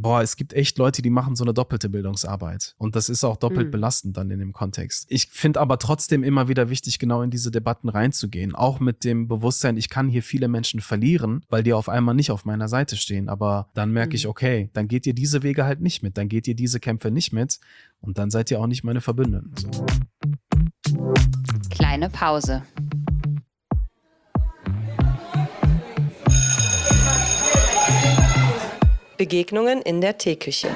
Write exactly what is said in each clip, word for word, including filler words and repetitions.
boah, es gibt echt Leute, die machen so eine doppelte Bildungsarbeit. Und das ist auch doppelt Mhm. belastend dann in dem Kontext. Ich finde aber trotzdem immer wieder wichtig, genau in diese Debatten reinzugehen. Auch mit dem Bewusstsein, ich kann hier viele Menschen verlieren, weil die auf einmal nicht auf meiner Seite stehen. Aber dann merke ich, Mhm. okay, dann geht ihr diese Wege halt nicht mit. Dann geht ihr diese Kämpfe nicht mit. Und dann seid ihr auch nicht meine Verbündeten. So. Kleine Pause. Begegnungen in der Teeküche.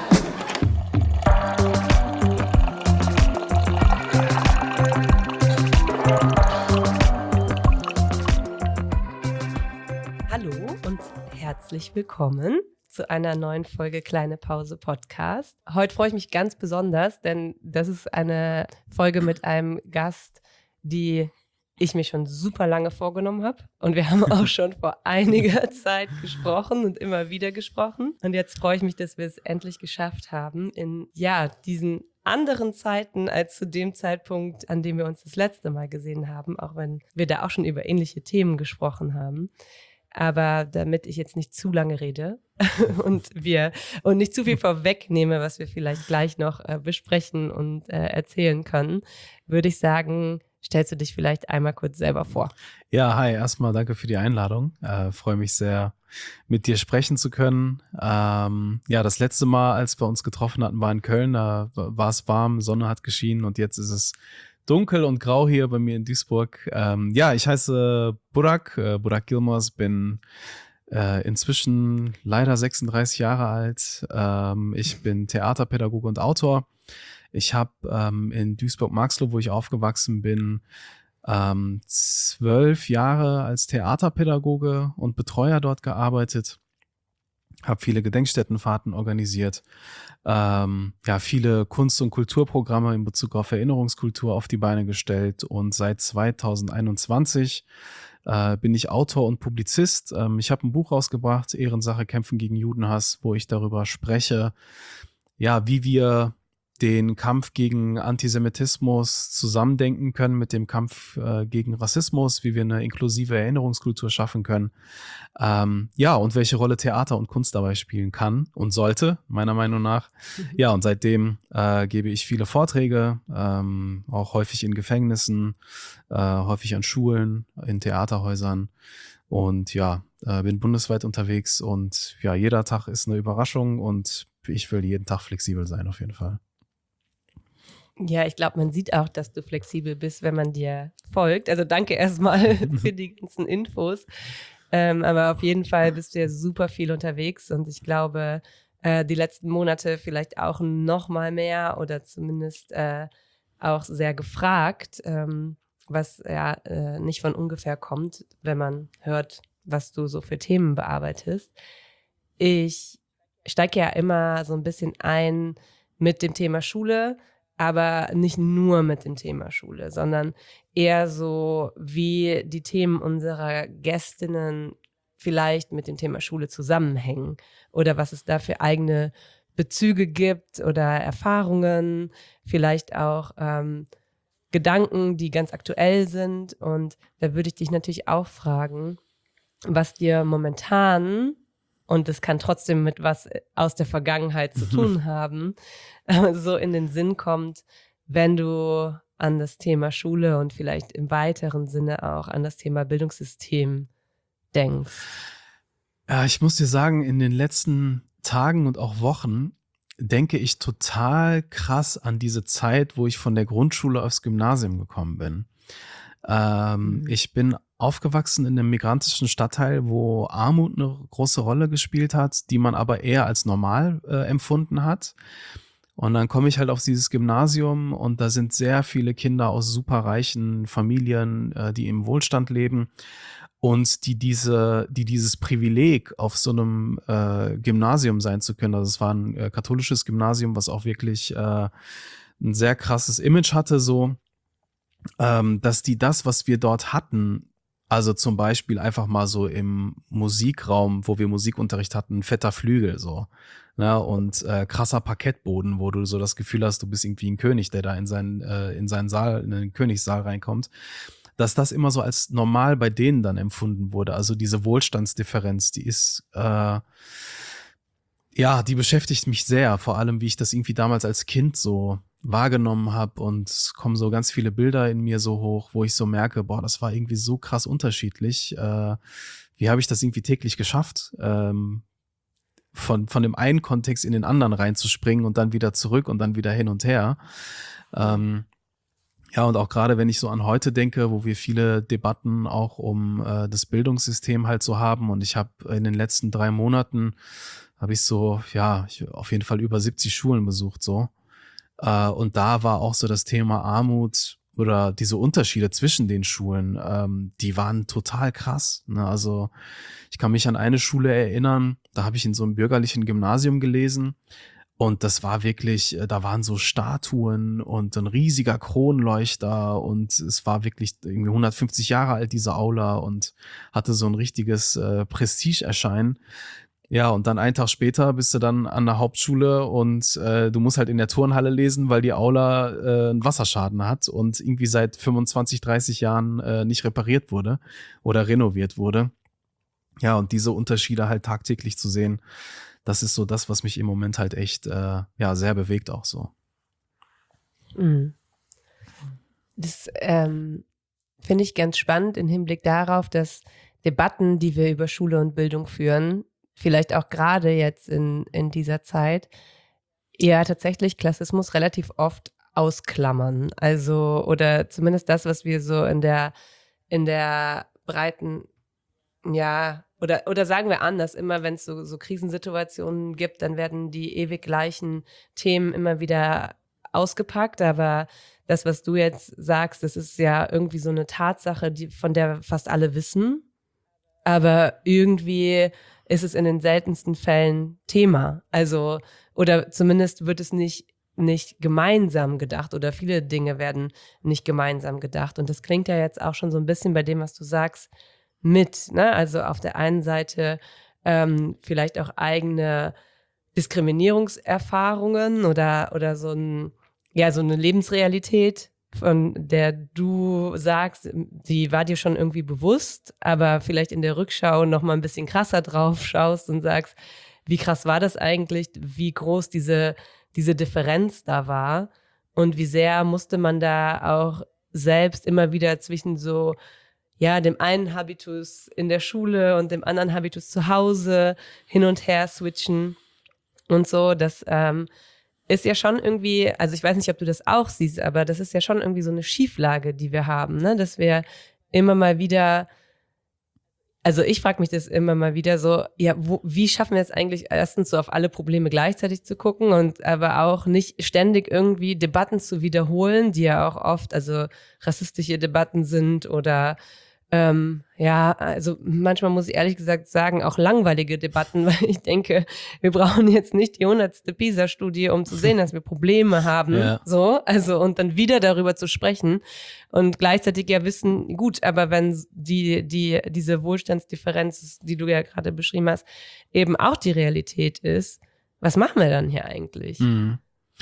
Hallo und herzlich willkommen zu einer neuen Folge Kleine Pause Podcast. Heute freue ich mich ganz besonders, denn das ist eine Folge mit einem Gast, die ich mir schon super lange vorgenommen habe. Und wir haben auch schon vor einiger Zeit gesprochen und immer wieder gesprochen. Und jetzt freue ich mich, dass wir es endlich geschafft haben, in ja diesen anderen Zeiten als zu dem Zeitpunkt, an dem wir uns das letzte Mal gesehen haben, auch wenn wir da auch schon über ähnliche Themen gesprochen haben. Aber damit ich jetzt nicht zu lange rede und wir und nicht zu viel vorwegnehme, was wir vielleicht gleich noch äh, besprechen und äh, erzählen können, würde ich sagen, stellst du dich vielleicht einmal kurz selber vor. Ja, hi, erstmal danke für die Einladung. Äh, freue mich sehr, mit dir sprechen zu können. Ähm, ja, das letzte Mal, als wir uns getroffen hatten, war in Köln. Da war es warm, Sonne hat geschienen und jetzt ist es dunkel und grau hier bei mir in Duisburg. Ähm, ja, ich heiße Burak, äh, Burak Yilmaz, bin äh, inzwischen leider sechsunddreißig Jahre alt. Ähm, ich bin Theaterpädagoge und Autor. Ich habe ähm, in Duisburg-Marxloh, wo ich aufgewachsen bin, ähm, zwölf Jahre als Theaterpädagoge und Betreuer dort gearbeitet. Habe viele Gedenkstättenfahrten organisiert, ähm, ja, viele Kunst- und Kulturprogramme in Bezug auf Erinnerungskultur auf die Beine gestellt und seit zweitausendeinundzwanzig äh, bin ich Autor und Publizist. Ähm, ich habe ein Buch rausgebracht, Ehrensache Kämpfen gegen Judenhass, wo ich darüber spreche, ja, wie wir den Kampf gegen Antisemitismus zusammendenken können mit dem Kampf äh, gegen Rassismus, wie wir eine inklusive Erinnerungskultur schaffen können. Ähm, ja, und welche Rolle Theater und Kunst dabei spielen kann und sollte, meiner Meinung nach. Mhm. Ja, und seitdem äh, gebe ich viele Vorträge, ähm, auch häufig in Gefängnissen, äh, häufig an Schulen, in Theaterhäusern und ja, äh, bin bundesweit unterwegs und ja, jeder Tag ist eine Überraschung und ich will jeden Tag flexibel sein auf jeden Fall. Ja, ich glaube, man sieht auch, dass du flexibel bist, wenn man dir folgt. Also danke erstmal für die ganzen Infos. Ähm, aber auf jeden Fall bist du ja super viel unterwegs und ich glaube, äh, die letzten Monate vielleicht auch noch mal mehr oder zumindest äh, auch sehr gefragt, ähm, was ja äh, nicht von ungefähr kommt, wenn man hört, was du so für Themen bearbeitest. Ich steige ja immer so ein bisschen ein mit dem Thema Schule, aber nicht nur mit dem Thema Schule, sondern eher so, wie die Themen unserer Gästinnen vielleicht mit dem Thema Schule zusammenhängen oder was es da für eigene Bezüge gibt oder Erfahrungen, vielleicht auch ähm, Gedanken, die ganz aktuell sind. Und da würde ich dich natürlich auch fragen, was dir momentan, und das kann trotzdem mit was aus der Vergangenheit zu tun haben, so in den Sinn kommt, wenn du an das Thema Schule und vielleicht im weiteren Sinne auch an das Thema Bildungssystem denkst. Ja, ich muss dir sagen, in den letzten Tagen und auch Wochen denke ich total krass an diese Zeit, wo ich von der Grundschule aufs Gymnasium gekommen bin. Ähm, mhm. Ich bin aufgewachsen in einem migrantischen Stadtteil, wo Armut eine große Rolle gespielt hat, die man aber eher als normal äh, empfunden hat. Und dann komme ich halt auf dieses Gymnasium und da sind sehr viele Kinder aus superreichen Familien, äh, die im Wohlstand leben und die diese, die dieses Privileg auf so einem äh, Gymnasium sein zu können. Also es war ein äh, katholisches Gymnasium, was auch wirklich äh, ein sehr krasses Image hatte, so, ähm, dass die das, was wir dort hatten, also zum Beispiel einfach mal so im Musikraum, wo wir Musikunterricht hatten, ein fetter Flügel so, ne, und äh, krasser Parkettboden, wo du so das Gefühl hast, du bist irgendwie ein König, der da in seinen äh, in seinen Saal, in den Königssaal reinkommt, dass das immer so als normal bei denen dann empfunden wurde. Also diese Wohlstandsdifferenz, die ist äh, Ja, die beschäftigt mich sehr, vor allem wie ich das irgendwie damals als Kind so wahrgenommen habe und es kommen so ganz viele Bilder in mir so hoch, wo ich so merke, boah, das war irgendwie so krass unterschiedlich. Äh, wie habe ich das irgendwie täglich geschafft, ähm, von von dem einen Kontext in den anderen reinzuspringen und dann wieder zurück und dann wieder hin und her. Ähm, ja, und auch gerade wenn ich so an heute denke, wo wir viele Debatten auch um äh, das Bildungssystem halt so haben und ich habe in den letzten drei Monaten habe ich so, ja, ich, auf jeden Fall über siebzig Schulen besucht so. Äh, und da war auch so das Thema Armut oder diese Unterschiede zwischen den Schulen, ähm, die waren total krass. Ne? Also ich kann mich an eine Schule erinnern, da habe ich in so einem bürgerlichen Gymnasium gelesen und das war wirklich, äh, da waren so Statuen und ein riesiger Kronleuchter und es war wirklich irgendwie hundertfünfzig Jahre alt, diese Aula und hatte so ein richtiges äh, Prestigeerscheinen. Ja, und dann einen Tag später bist du dann an der Hauptschule und äh, du musst halt in der Turnhalle lesen, weil die Aula äh, einen Wasserschaden hat und irgendwie seit fünfundzwanzig, dreißig Jahren äh, nicht repariert wurde oder renoviert wurde. Ja, und diese Unterschiede halt tagtäglich zu sehen, das ist so das, was mich im Moment halt echt äh, ja sehr bewegt auch so. Mhm. Das ähm, finde ich ganz spannend im Hinblick darauf, dass Debatten, die wir über Schule und Bildung führen, vielleicht auch gerade jetzt in, in dieser Zeit, eher tatsächlich Klassismus relativ oft ausklammern. Also, oder zumindest das, was wir so in der, in der breiten, ja, oder, oder sagen wir anders, immer wenn es so, so Krisensituationen gibt, dann werden die ewig gleichen Themen immer wieder ausgepackt, aber das, was du jetzt sagst, das ist ja irgendwie so eine Tatsache, die, von der fast alle wissen, aber irgendwie ist es in den seltensten Fällen Thema. Also, oder zumindest wird es nicht, nicht gemeinsam gedacht oder viele Dinge werden nicht gemeinsam gedacht. Und das klingt ja jetzt auch schon so ein bisschen bei dem, was du sagst, mit. Ne? Also auf der einen Seite ähm, vielleicht auch eigene Diskriminierungserfahrungen oder, oder so, ein, ja, so eine Lebensrealität, von der du sagst, die war dir schon irgendwie bewusst, aber vielleicht in der Rückschau noch mal ein bisschen krasser drauf schaust und sagst, wie krass war das eigentlich, wie groß diese, diese Differenz da war und wie sehr musste man da auch selbst immer wieder zwischen so, ja, dem einen Habitus in der Schule und dem anderen Habitus zu Hause hin und her switchen und so, das ähm, ist ja schon irgendwie, also ich weiß nicht, ob du das auch siehst, aber das ist ja schon irgendwie so eine Schieflage, die wir haben, ne? Dass wir immer mal wieder, also ich frage mich das immer mal wieder so, ja, wo, wie schaffen wir es eigentlich erstens so auf alle Probleme gleichzeitig zu gucken und aber auch nicht ständig irgendwie Debatten zu wiederholen, die ja auch oft, also rassistische Debatten sind oder Ähm, ja, also manchmal muss ich ehrlich gesagt sagen, auch langweilige Debatten, weil ich denke, wir brauchen jetzt nicht die hundertste PISA-Studie, um zu sehen, dass wir Probleme haben, Ja. so, also und dann wieder darüber zu sprechen und gleichzeitig ja wissen, gut, aber wenn die, die, diese Wohlstandsdifferenz, die du ja gerade beschrieben hast, eben auch die Realität ist, was machen wir dann hier eigentlich? Mhm.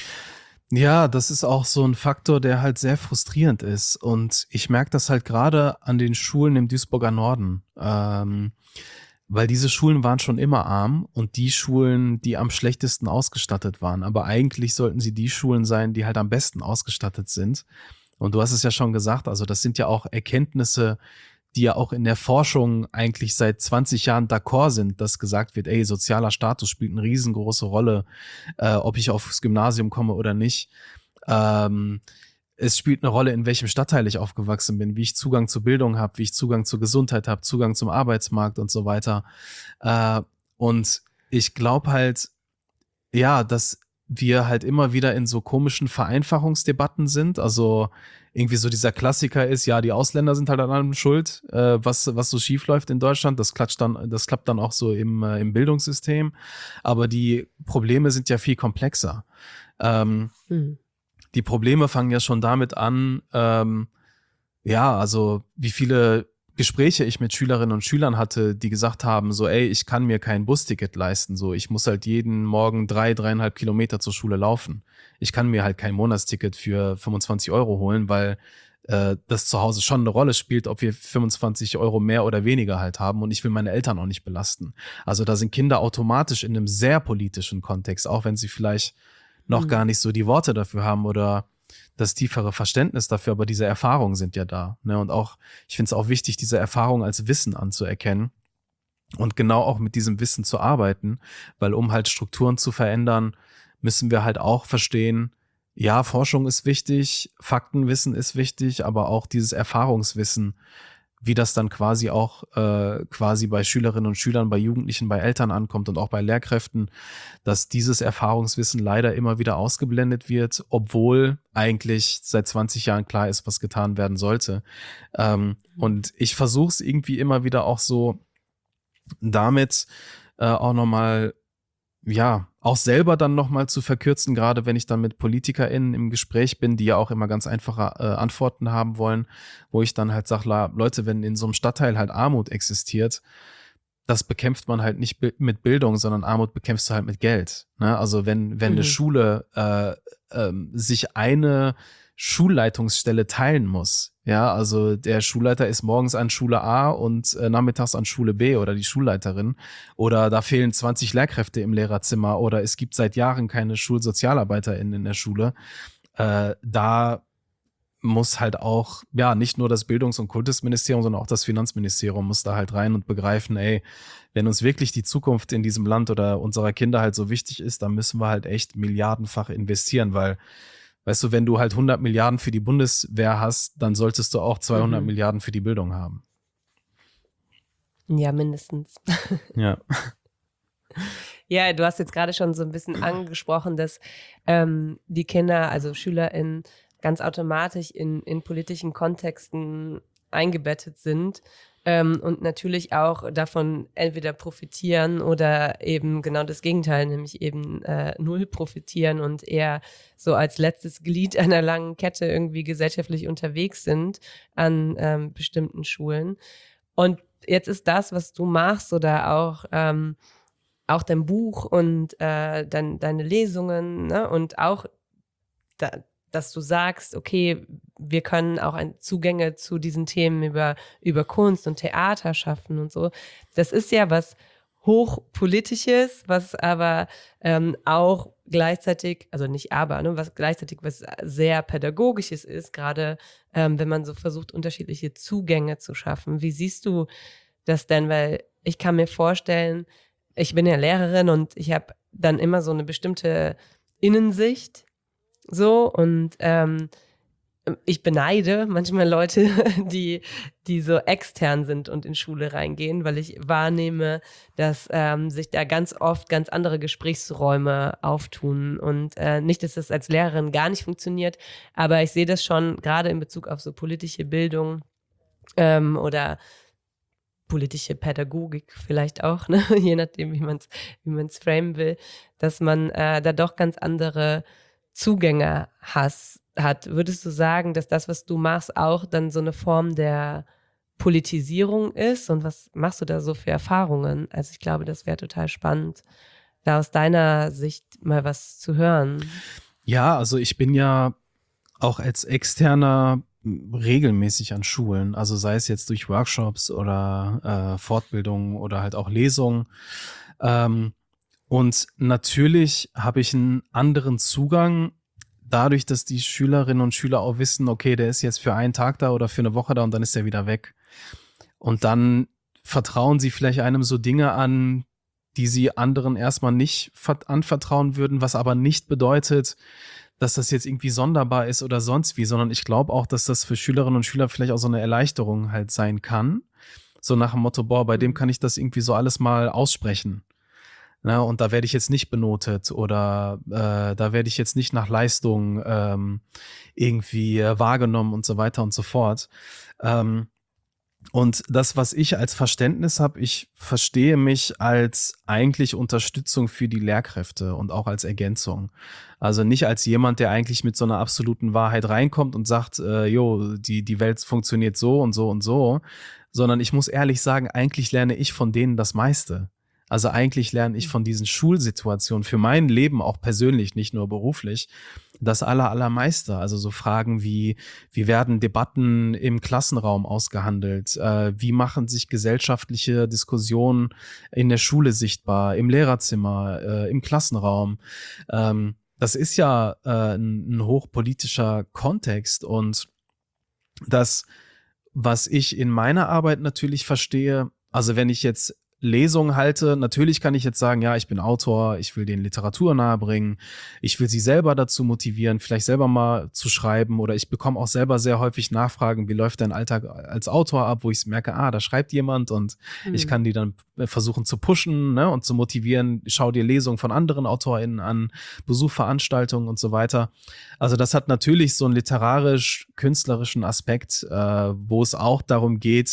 Ja, das ist auch so ein Faktor, der halt sehr frustrierend ist. Und ich merke das halt gerade an den Schulen im Duisburger Norden. Ähm, weil diese Schulen waren schon immer arm und die Schulen, die am schlechtesten ausgestattet waren. Aber eigentlich sollten sie die Schulen sein, die halt am besten ausgestattet sind. Und du hast es ja schon gesagt, also das sind ja auch Erkenntnisse, die ja auch in der Forschung eigentlich seit zwanzig Jahren d'accord sind, dass gesagt wird, ey, sozialer Status spielt eine riesengroße Rolle, äh, ob ich aufs Gymnasium komme oder nicht. Ähm, es spielt eine Rolle, in welchem Stadtteil ich aufgewachsen bin, wie ich Zugang zur Bildung habe, wie ich Zugang zur Gesundheit habe, Zugang zum Arbeitsmarkt und so weiter. Äh, und ich glaube halt, ja, dass wir halt immer wieder in so komischen Vereinfachungsdebatten sind. Also irgendwie so dieser Klassiker ist, ja, die Ausländer sind halt an allem schuld, äh, was, was so schief läuft in Deutschland. Das klatscht dann, das klappt dann auch so im, äh, im Bildungssystem. Aber die Probleme sind ja viel komplexer. Ähm, Hm. Die Probleme fangen ja schon damit an, ähm, ja, also wie viele Gespräche ich mit Schülerinnen und Schülern hatte, die gesagt haben, so, ey, ich kann mir kein Busticket leisten, so, ich muss halt jeden Morgen drei, dreieinhalb Kilometer zur Schule laufen. Ich kann mir halt kein Monatsticket für fünfundzwanzig Euro holen, weil äh, das zu Hause schon eine Rolle spielt, ob wir fünfundzwanzig Euro mehr oder weniger halt haben und ich will meine Eltern auch nicht belasten. Also da sind Kinder automatisch in einem sehr politischen Kontext, auch wenn sie vielleicht noch mhm. gar nicht so die Worte dafür haben oder das tiefere Verständnis dafür, aber diese Erfahrungen sind ja da. Ne? Und auch, ich finde es auch wichtig, diese Erfahrung als Wissen anzuerkennen und genau auch mit diesem Wissen zu arbeiten, weil um halt Strukturen zu verändern, müssen wir halt auch verstehen, ja, Forschung ist wichtig, Faktenwissen ist wichtig, aber auch dieses Erfahrungswissen, wie das dann quasi auch äh, quasi bei Schülerinnen und Schülern, bei Jugendlichen, bei Eltern ankommt und auch bei Lehrkräften, dass dieses Erfahrungswissen leider immer wieder ausgeblendet wird, obwohl eigentlich seit zwanzig Jahren klar ist, was getan werden sollte. Ähm, und ich versuche es irgendwie immer wieder auch so damit äh, auch nochmal ja, auch selber dann nochmal zu verkürzen, gerade wenn ich dann mit PolitikerInnen im Gespräch bin, die ja auch immer ganz einfache äh, Antworten haben wollen, wo ich dann halt sage, Leute, wenn in so einem Stadtteil halt Armut existiert, das bekämpft man halt nicht bi- mit Bildung, sondern Armut bekämpfst du halt mit Geld. Ne? Also wenn, wenn mhm. eine Schule äh, ähm, sich eine Schulleitungsstelle teilen muss, ja, also der Schulleiter ist morgens an Schule A und äh, nachmittags an Schule B oder die Schulleiterin oder da fehlen zwanzig Lehrkräfte im Lehrerzimmer oder es gibt seit Jahren keine SchulsozialarbeiterInnen in der Schule, äh, da muss halt auch, ja, nicht nur das Bildungs- und Kultusministerium, sondern auch das Finanzministerium muss da halt rein und begreifen, ey, wenn uns wirklich die Zukunft in diesem Land oder unserer Kinder halt so wichtig ist, dann müssen wir halt echt milliardenfach investieren, weil, weißt du, wenn du halt hundert Milliarden für die Bundeswehr hast, dann solltest du auch zweihundert mhm. Milliarden für die Bildung haben. Ja, mindestens. Ja. Ja, du hast jetzt gerade schon so ein bisschen angesprochen, dass ähm, die Kinder, also SchülerInnen, ganz automatisch in, in politischen Kontexten eingebettet sind ähm, und natürlich auch davon entweder profitieren oder eben genau das Gegenteil, nämlich eben äh, null profitieren und eher so als letztes Glied einer langen Kette irgendwie gesellschaftlich unterwegs sind an ähm, bestimmten Schulen. Und jetzt ist das, was du machst oder auch ähm, auch dein Buch und äh, dein, deine Lesungen, ne? Und auch da, dass du sagst, okay, wir können auch ein, Zugänge zu diesen Themen über, über Kunst und Theater schaffen und so. Das ist ja was Hochpolitisches, was aber ähm, auch gleichzeitig, also nicht aber, ne, was gleichzeitig was sehr Pädagogisches ist, gerade ähm, wenn man so versucht, unterschiedliche Zugänge zu schaffen. Wie siehst du das denn? Weil ich kann mir vorstellen, ich bin ja Lehrerin und ich habe dann immer so eine bestimmte Innensicht, so, und ähm, ich beneide manchmal Leute, die, die so extern sind und in Schule reingehen, weil ich wahrnehme, dass ähm, sich da ganz oft ganz andere Gesprächsräume auftun. Und äh, nicht, dass das als Lehrerin gar nicht funktioniert, aber ich sehe das schon gerade in Bezug auf so politische Bildung ähm, oder politische Pädagogik vielleicht auch, ne? Je nachdem, wie man es wie man's framen will, dass man äh, da doch ganz andere Zugänge has, hat. Würdest du sagen, dass das, was du machst, auch dann so eine Form der Politisierung ist? Und was machst du da so für Erfahrungen? Also ich glaube, das wäre total spannend, da aus deiner Sicht mal was zu hören. Ja, also ich bin ja auch als Externer regelmäßig an Schulen, also sei es jetzt durch Workshops oder äh, Fortbildungen oder halt auch Lesungen. Ähm, und natürlich habe ich einen anderen Zugang dadurch, dass die Schülerinnen und Schüler auch wissen, okay, der ist jetzt für einen Tag da oder für eine Woche da und dann ist er wieder weg. Und dann vertrauen sie vielleicht einem so Dinge an, die sie anderen erstmal nicht anvertrauen würden, was aber nicht bedeutet, dass das jetzt irgendwie sonderbar ist oder sonst wie, sondern ich glaube auch, dass das für Schülerinnen und Schüler vielleicht auch so eine Erleichterung halt sein kann. So nach dem Motto, boah, bei dem kann ich das irgendwie so alles mal aussprechen. Na, und da werde ich jetzt nicht benotet oder äh, da werde ich jetzt nicht nach Leistung ähm, irgendwie äh, wahrgenommen und so weiter und so fort. Ähm, Und das, was ich als Verständnis habe, ich verstehe mich als eigentlich Unterstützung für die Lehrkräfte und auch als Ergänzung. Also nicht als jemand, der eigentlich mit so einer absoluten Wahrheit reinkommt und sagt, äh, jo, die, die Welt funktioniert so und so und so, sondern ich muss ehrlich sagen, eigentlich lerne ich von denen das meiste. Also eigentlich lerne ich von diesen Schulsituationen für mein Leben auch persönlich, nicht nur beruflich, das aller, allermeiste. Also so Fragen wie, wie werden Debatten im Klassenraum ausgehandelt? Äh, wie machen sich gesellschaftliche Diskussionen in der Schule sichtbar, im Lehrerzimmer, äh, im Klassenraum? Ähm, das ist ja äh, ein, ein hochpolitischer Kontext und das, was ich in meiner Arbeit natürlich verstehe, also wenn ich jetzt Lesungen halte, natürlich kann ich jetzt sagen, ja, ich bin Autor, ich will denen Literatur nahebringen, ich will sie selber dazu motivieren, vielleicht selber mal zu schreiben, oder ich bekomme auch selber sehr häufig Nachfragen, wie läuft dein Alltag als Autor ab, wo ich merke, ah, da schreibt jemand und Hm. ich kann die dann versuchen zu pushen, ne, und zu motivieren, schau dir Lesungen von anderen AutorInnen an, besuch Veranstaltungen und so weiter. Also das hat natürlich so einen literarisch-künstlerischen Aspekt, äh, wo es auch darum geht,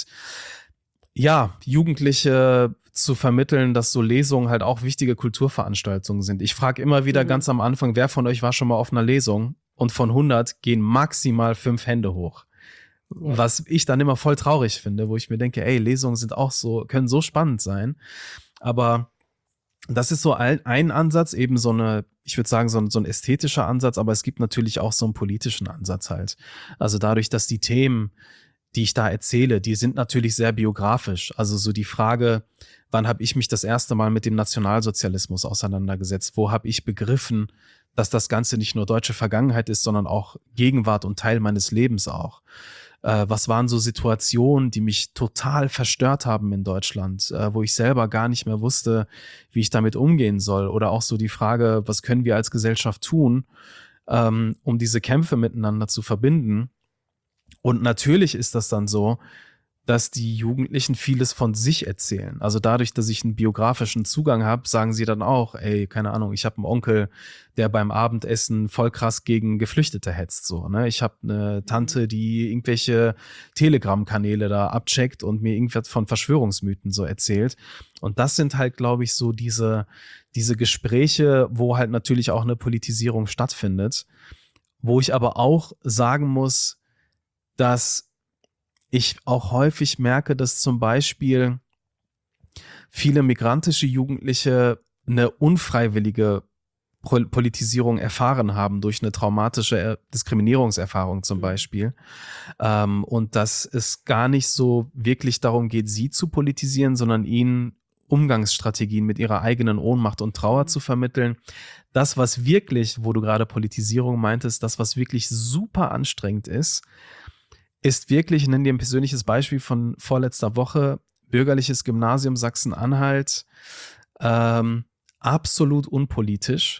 ja, Jugendliche zu vermitteln, dass so Lesungen halt auch wichtige Kulturveranstaltungen sind. Ich frage immer wieder Mhm. ganz am Anfang, wer von euch war schon mal auf einer Lesung? Und von hundert gehen maximal fünf Hände hoch. Ja. Was ich dann immer voll traurig finde, wo ich mir denke, ey, Lesungen sind auch so, können so spannend sein. Aber das ist so ein, ein Ansatz, eben so eine, ich würde sagen, so ein, so ein ästhetischer Ansatz, aber es gibt natürlich auch so einen politischen Ansatz halt. Also dadurch, dass die Themen, die ich da erzähle, die sind natürlich sehr biografisch. Also so die Frage, wann habe ich mich das erste Mal mit dem Nationalsozialismus auseinandergesetzt? Wo habe ich begriffen, dass das Ganze nicht nur deutsche Vergangenheit ist, sondern auch Gegenwart und Teil meines Lebens auch? Äh, was waren so Situationen, die mich total verstört haben in Deutschland, äh, wo ich selber gar nicht mehr wusste, wie ich damit umgehen soll? Oder auch so die Frage, was können wir als Gesellschaft tun, ähm, um diese Kämpfe miteinander zu verbinden? Und natürlich ist das dann so, dass die Jugendlichen vieles von sich erzählen. Also dadurch, dass ich einen biografischen Zugang habe, sagen sie dann auch, ey, keine Ahnung, ich habe einen Onkel, der beim Abendessen voll krass gegen Geflüchtete hetzt. So, ne? Ich habe eine Tante, die irgendwelche Telegram-Kanäle da abcheckt und mir irgendwas von Verschwörungsmythen so erzählt. Und das sind halt, glaube ich, so diese, diese Gespräche, wo halt natürlich auch eine Politisierung stattfindet, wo ich aber auch sagen muss, dass ich auch häufig merke, dass zum Beispiel viele migrantische Jugendliche eine unfreiwillige Politisierung erfahren haben durch eine traumatische Diskriminierungserfahrung zum Beispiel. Ähm, und dass es gar nicht so wirklich darum geht, sie zu politisieren, sondern ihnen Umgangsstrategien mit ihrer eigenen Ohnmacht und Trauer zu vermitteln. Das, was wirklich, wo du gerade Politisierung meintest, das, was wirklich super anstrengend ist, ist wirklich, ich nenne dir ein persönliches Beispiel von vorletzter Woche, bürgerliches Gymnasium Sachsen-Anhalt, ähm, absolut unpolitisch.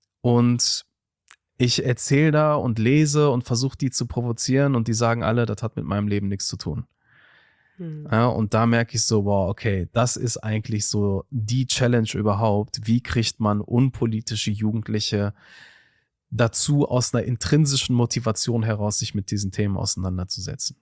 Und ich erzähle da und lese und versuche die zu provozieren und die sagen alle, das hat mit meinem Leben nichts zu tun. Hm. Ja, und da merke ich so, wow, okay, das ist eigentlich so die Challenge überhaupt. Wie kriegt man unpolitische Jugendliche dazu, aus einer intrinsischen Motivation heraus, sich mit diesen Themen auseinanderzusetzen?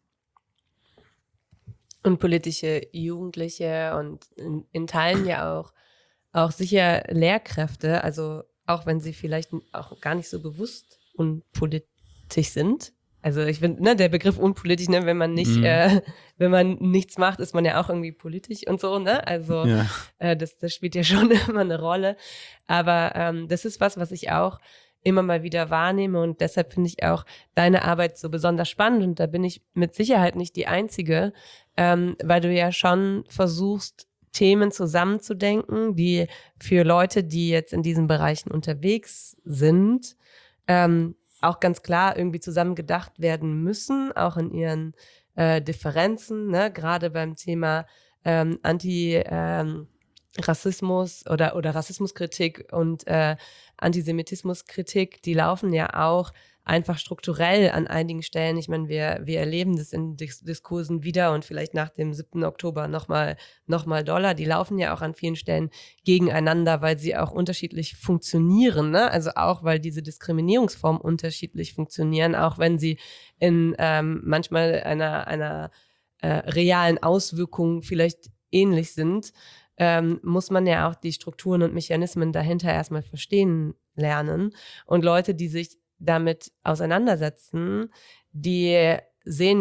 Und politische Jugendliche und in, in Teilen ja auch, auch sicher Lehrkräfte, also auch wenn sie vielleicht auch gar nicht so bewusst unpolitisch sind. Also ich finde, ne, der Begriff unpolitisch, ne, wenn man nicht, mm. äh, wenn man nichts macht, ist man ja auch irgendwie politisch und so, ne? Also ja. äh, das, das spielt ja schon immer eine Rolle. Aber ähm, das ist was, was ich auch immer mal wieder wahrnehme und deshalb finde ich auch deine Arbeit so besonders spannend und da bin ich mit Sicherheit nicht die Einzige, ähm, weil du ja schon versuchst, Themen zusammenzudenken, die für Leute, die jetzt in diesen Bereichen unterwegs sind, ähm, auch ganz klar irgendwie zusammen gedacht werden müssen, auch in ihren äh, Differenzen, ne? Gerade beim Thema ähm, Anti- ähm, Rassismus oder, oder Rassismuskritik und äh, Antisemitismuskritik, die laufen ja auch einfach strukturell an einigen Stellen. Ich meine, wir, wir erleben das in Dis- Diskursen wieder und vielleicht nach dem siebten Oktober nochmal noch mal doller. Die laufen ja auch an vielen Stellen gegeneinander, weil sie auch unterschiedlich funktionieren. Ne? Also auch, weil diese Diskriminierungsformen unterschiedlich funktionieren, auch wenn sie in ähm, manchmal einer, einer äh, realen Auswirkung vielleicht ähnlich sind. Ähm, muss man ja auch die Strukturen und Mechanismen dahinter erstmal verstehen lernen. Und Leute, die sich damit auseinandersetzen, die sehen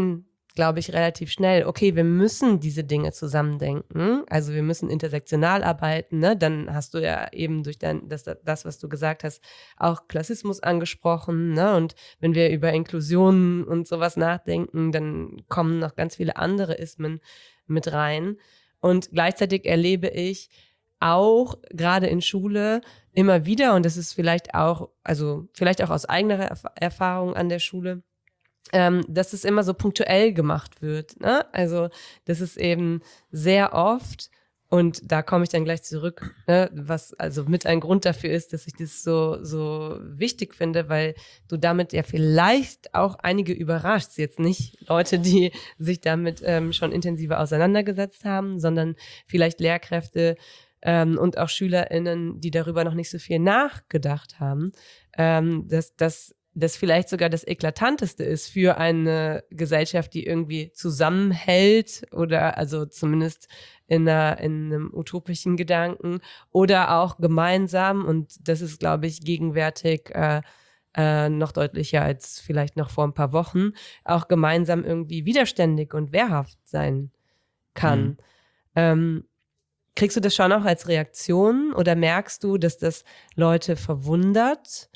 glaube ich, relativ schnell, okay, wir müssen diese Dinge zusammendenken, also wir müssen intersektional arbeiten, ne? Dann hast du ja eben durch dein, das, das, was du gesagt hast, auch Klassismus angesprochen, ne? Und wenn wir über Inklusion und sowas nachdenken, dann kommen noch ganz viele andere Ismen mit rein. Und gleichzeitig erlebe ich auch gerade in Schule immer wieder, und das ist vielleicht auch, also vielleicht auch aus eigener Erf- Erfahrung an der Schule, ähm, dass es immer so punktuell gemacht wird. Ne? Also das ist eben sehr oft, und da komme ich dann gleich zurück, ne, was also mit ein Grund dafür ist, dass ich das so, so wichtig finde, weil du damit ja vielleicht auch einige überraschst. Jetzt nicht Leute, die sich damit ähm, schon intensiver auseinandergesetzt haben, sondern vielleicht Lehrkräfte ähm, und auch SchülerInnen, die darüber noch nicht so viel nachgedacht haben, ähm, dass das das vielleicht sogar das Eklatanteste ist für eine Gesellschaft, die irgendwie zusammenhält oder also zumindest in, einer, in einem utopischen Gedanken oder auch gemeinsam, und das ist, glaube ich, gegenwärtig äh, äh, noch deutlicher als vielleicht noch vor ein paar Wochen, auch gemeinsam irgendwie widerständig und wehrhaft sein kann. Mhm. Ähm, kriegst du das schon auch als Reaktion oder merkst du, dass das Leute verwundert?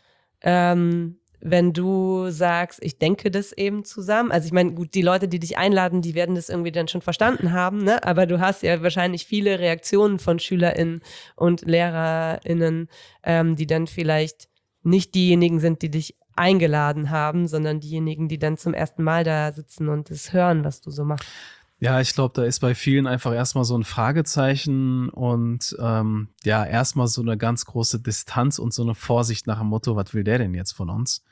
Ähm, wenn du sagst, ich denke das eben zusammen. Also ich meine, gut, die Leute, die dich einladen, die werden das irgendwie dann schon verstanden haben, ne? Aber du hast ja wahrscheinlich viele Reaktionen von SchülerInnen und LehrerInnen, ähm, die dann vielleicht nicht diejenigen sind, die dich eingeladen haben, sondern diejenigen, die dann zum ersten Mal da sitzen und es hören, was du so machst. Ja, ich glaube, da ist bei vielen einfach erstmal so ein Fragezeichen und ähm, ja, erstmal so eine ganz große Distanz und so eine Vorsicht nach dem Motto, was will der denn jetzt von uns?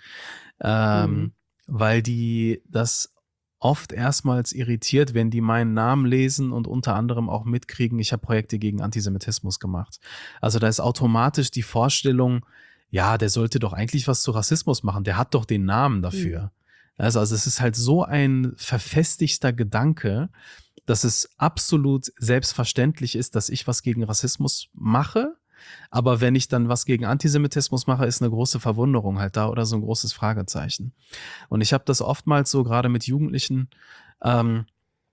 Ähm, Mhm. weil die das oft erstmals irritiert, wenn die meinen Namen lesen und unter anderem auch mitkriegen, ich habe Projekte gegen Antisemitismus gemacht. Also da ist automatisch die Vorstellung, ja, der sollte doch eigentlich was zu Rassismus machen, der hat doch den Namen dafür. Mhm. Also, also es ist halt so ein verfestigter Gedanke, dass es absolut selbstverständlich ist, dass ich was gegen Rassismus mache. Aber wenn ich dann was gegen Antisemitismus mache, ist eine große Verwunderung halt da oder so ein großes Fragezeichen. Und ich habe das oftmals so gerade mit Jugendlichen, ähm,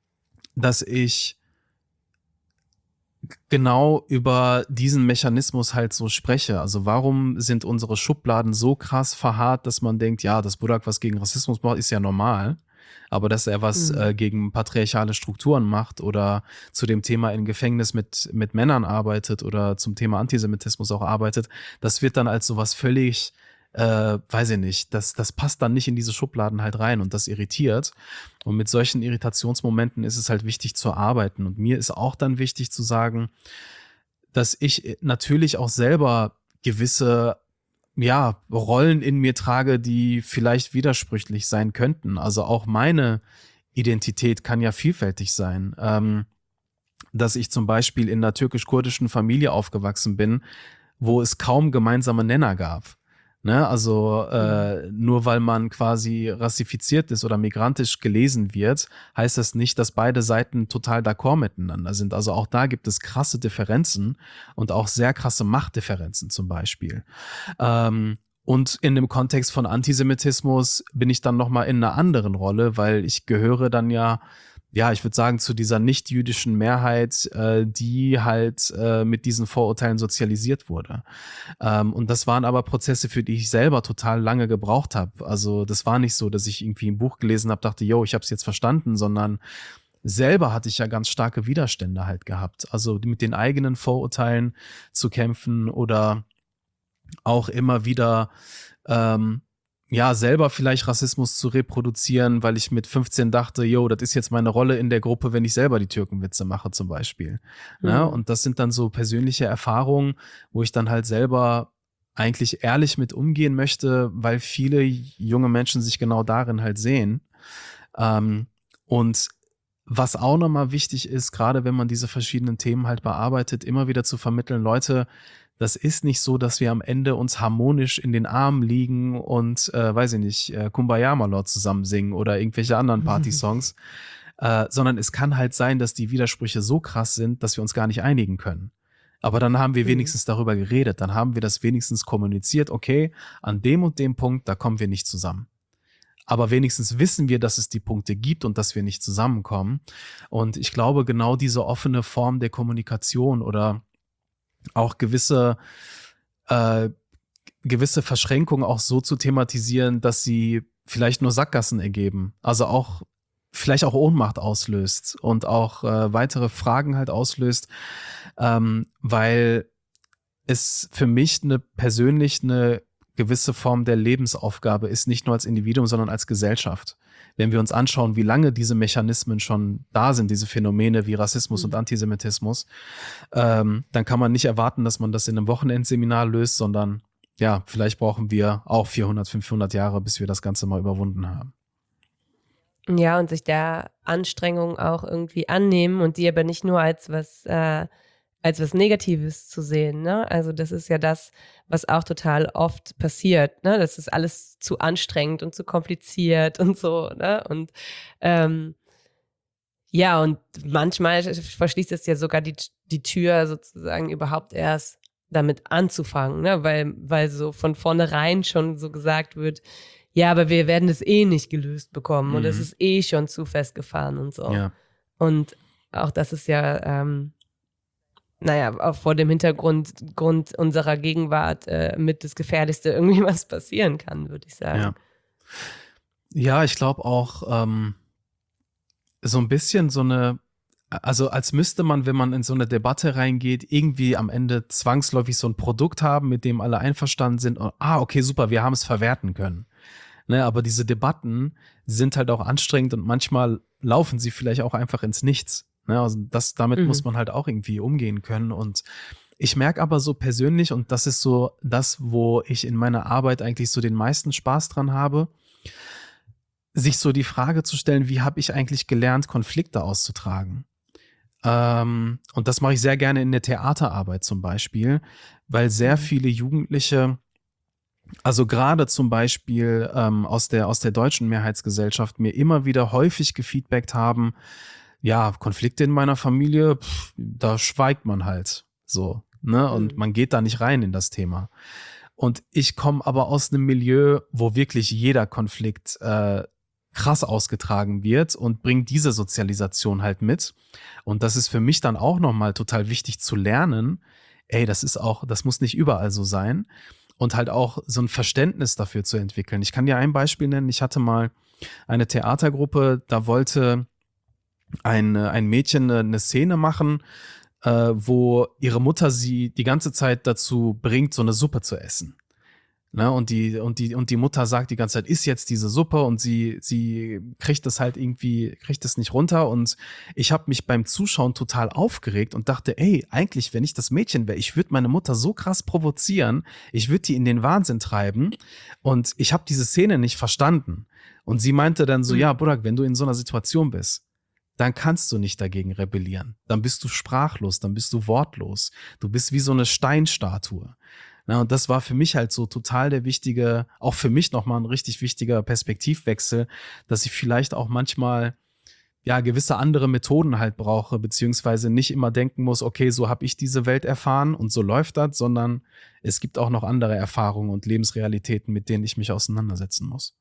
dass ich genau über diesen Mechanismus halt so spreche. Also warum sind unsere Schubladen so krass verharrt, dass man denkt, ja, dass Budak was gegen Rassismus macht, ist ja normal. Aber dass er was Mhm. äh, gegen patriarchale Strukturen macht oder zu dem Thema in Gefängnis mit, mit Männern arbeitet oder zum Thema Antisemitismus auch arbeitet, das wird dann als sowas völlig, äh, weiß ich nicht, das, das passt dann nicht in diese Schubladen halt rein und das irritiert. Und mit solchen Irritationsmomenten ist es halt wichtig zu arbeiten. Und mir ist auch dann wichtig zu sagen, dass ich natürlich auch selber gewisse, ja, Rollen in mir trage, die vielleicht widersprüchlich sein könnten. Also auch meine Identität kann ja vielfältig sein. Ähm, dass ich zum Beispiel in einer türkisch-kurdischen Familie aufgewachsen bin, wo es kaum gemeinsame Nenner gab. Ne? Also Mhm. äh, nur weil man quasi rassifiziert ist oder migrantisch gelesen wird, heißt das nicht, dass beide Seiten total d'accord miteinander sind. Also auch da gibt es krasse Differenzen und auch sehr krasse Machtdifferenzen zum Beispiel. Ähm, und in dem Kontext von Antisemitismus bin ich dann nochmal in einer anderen Rolle, weil ich gehöre dann ja, ja, ich würde sagen, zu dieser nicht-jüdischen Mehrheit, äh, die halt äh, mit diesen Vorurteilen sozialisiert wurde. Ähm, und das waren aber Prozesse, für die ich selber total lange gebraucht habe. Also das war nicht so, dass ich irgendwie ein Buch gelesen habe, dachte, yo, ich habe es jetzt verstanden, sondern selber hatte ich ja ganz starke Widerstände halt gehabt. Also mit den eigenen Vorurteilen zu kämpfen oder auch immer wieder ähm, ja, selber vielleicht Rassismus zu reproduzieren, weil ich mit fünfzehn dachte, yo, das ist jetzt meine Rolle in der Gruppe, wenn ich selber die Türkenwitze mache zum Beispiel. Ne? Mhm. Und das sind dann so persönliche Erfahrungen, wo ich dann halt selber eigentlich ehrlich mit umgehen möchte, weil viele junge Menschen sich genau darin halt sehen. Ähm, und was auch nochmal wichtig ist, gerade wenn man diese verschiedenen Themen halt bearbeitet, immer wieder zu vermitteln, Leute, das ist nicht so, dass wir am Ende uns harmonisch in den Armen liegen und, äh, weiß ich nicht, äh, Kumbaya Malor zusammen singen oder irgendwelche anderen Partysongs, äh, sondern es kann halt sein, dass die Widersprüche so krass sind, dass wir uns gar nicht einigen können. Aber dann haben wir Mhm. wenigstens darüber geredet, dann haben wir das wenigstens kommuniziert, okay, an dem und dem Punkt, da kommen wir nicht zusammen. aber wenigstens wissen wir, dass es die Punkte gibt und dass wir nicht zusammenkommen. Und ich glaube, genau diese offene Form der Kommunikation oder auch gewisse, äh, gewisse Verschränkungen auch so zu thematisieren, dass sie vielleicht nur Sackgassen ergeben. Also auch vielleicht auch Ohnmacht auslöst und auch äh, weitere Fragen halt auslöst, ähm, weil es für mich eine persönlich eine gewisse Form der Lebensaufgabe ist, nicht nur als Individuum, sondern als Gesellschaft. Wenn wir uns anschauen, wie lange diese Mechanismen schon da sind, diese Phänomene wie Rassismus und Antisemitismus, ähm, dann kann man nicht erwarten, dass man das in einem Wochenendseminar löst, sondern ja, vielleicht brauchen wir auch vierhundert, fünfhundert Jahre, bis wir das Ganze mal überwunden haben. Ja, und sich der Anstrengung auch irgendwie annehmen und die aber nicht nur als was, äh, als was Negatives zu sehen, ne? Also das ist ja das, was auch total oft passiert, ne? Das ist alles zu anstrengend und zu kompliziert und so, ne? Und ähm, ja, und manchmal verschließt es ja sogar die, die Tür sozusagen überhaupt erst damit anzufangen, ne? Weil, weil so von vornherein schon so gesagt wird, ja, aber wir werden es eh nicht gelöst bekommen mhm. und es ist eh schon zu festgefahren und so. Ja. Und auch das ist ja, ähm, naja, auch vor dem Hintergrund Grund unserer Gegenwart äh, mit das Gefährlichste irgendwie was passieren kann, würde ich sagen. Ja, ja ich glaube auch ähm, so ein bisschen so eine, also als müsste man, wenn man in so eine Debatte reingeht, irgendwie am Ende zwangsläufig so ein Produkt haben, mit dem alle einverstanden sind. Und, ah, okay, super, wir haben es verwerten können. Ne, aber diese Debatten sind halt auch anstrengend und manchmal laufen sie vielleicht auch einfach ins Nichts. Ne, also das, damit mhm. muss man halt auch irgendwie umgehen können. Und ich merke aber so persönlich, und das ist so das, wo ich in meiner Arbeit eigentlich so den meisten Spaß dran habe, sich so die Frage zu stellen, wie habe ich eigentlich gelernt, Konflikte auszutragen? Ähm, und das mache ich sehr gerne in der Theaterarbeit zum Beispiel, weil sehr viele Jugendliche, also gerade zum Beispiel ähm, aus der, aus der deutschen Mehrheitsgesellschaft, mir immer wieder häufig gefeedbackt haben, ja, Konflikte in meiner Familie, pff, da schweigt man halt so, ne? Und mhm. man geht da nicht rein in das Thema. Und ich komme aber aus einem Milieu, wo wirklich jeder Konflikt äh, krass ausgetragen wird und bringt diese Sozialisation halt mit. Und das ist für mich dann auch nochmal total wichtig zu lernen, ey, das ist auch, das muss nicht überall so sein. Und halt auch so ein Verständnis dafür zu entwickeln. Ich kann dir ein Beispiel nennen. Ich hatte mal eine Theatergruppe, da wollte ein, ein Mädchen eine, eine Szene machen, äh, wo ihre Mutter sie die ganze Zeit dazu bringt, so eine Suppe zu essen. Ne? Und die, und die, und die Mutter sagt die ganze Zeit, iss jetzt diese Suppe, und sie, sie kriegt das halt irgendwie, kriegt das nicht runter. Und ich habe mich beim Zuschauen total aufgeregt und dachte, ey, eigentlich, wenn ich das Mädchen wäre, ich würde meine Mutter so krass provozieren, ich würde die in den Wahnsinn treiben, und ich habe diese Szene nicht verstanden. Und sie meinte dann so, mhm. ja, Burak, wenn du in so einer Situation bist, dann kannst du nicht dagegen rebellieren. Dann bist du sprachlos, dann bist du wortlos. Du bist wie so eine Steinstatue. Na, und das war für mich halt so total der wichtige, auch für mich nochmal ein richtig wichtiger Perspektivwechsel, dass ich vielleicht auch manchmal ja gewisse andere Methoden halt brauche, beziehungsweise nicht immer denken muss, okay, so habe ich diese Welt erfahren und so läuft das, sondern es gibt auch noch andere Erfahrungen und Lebensrealitäten, mit denen ich mich auseinandersetzen muss.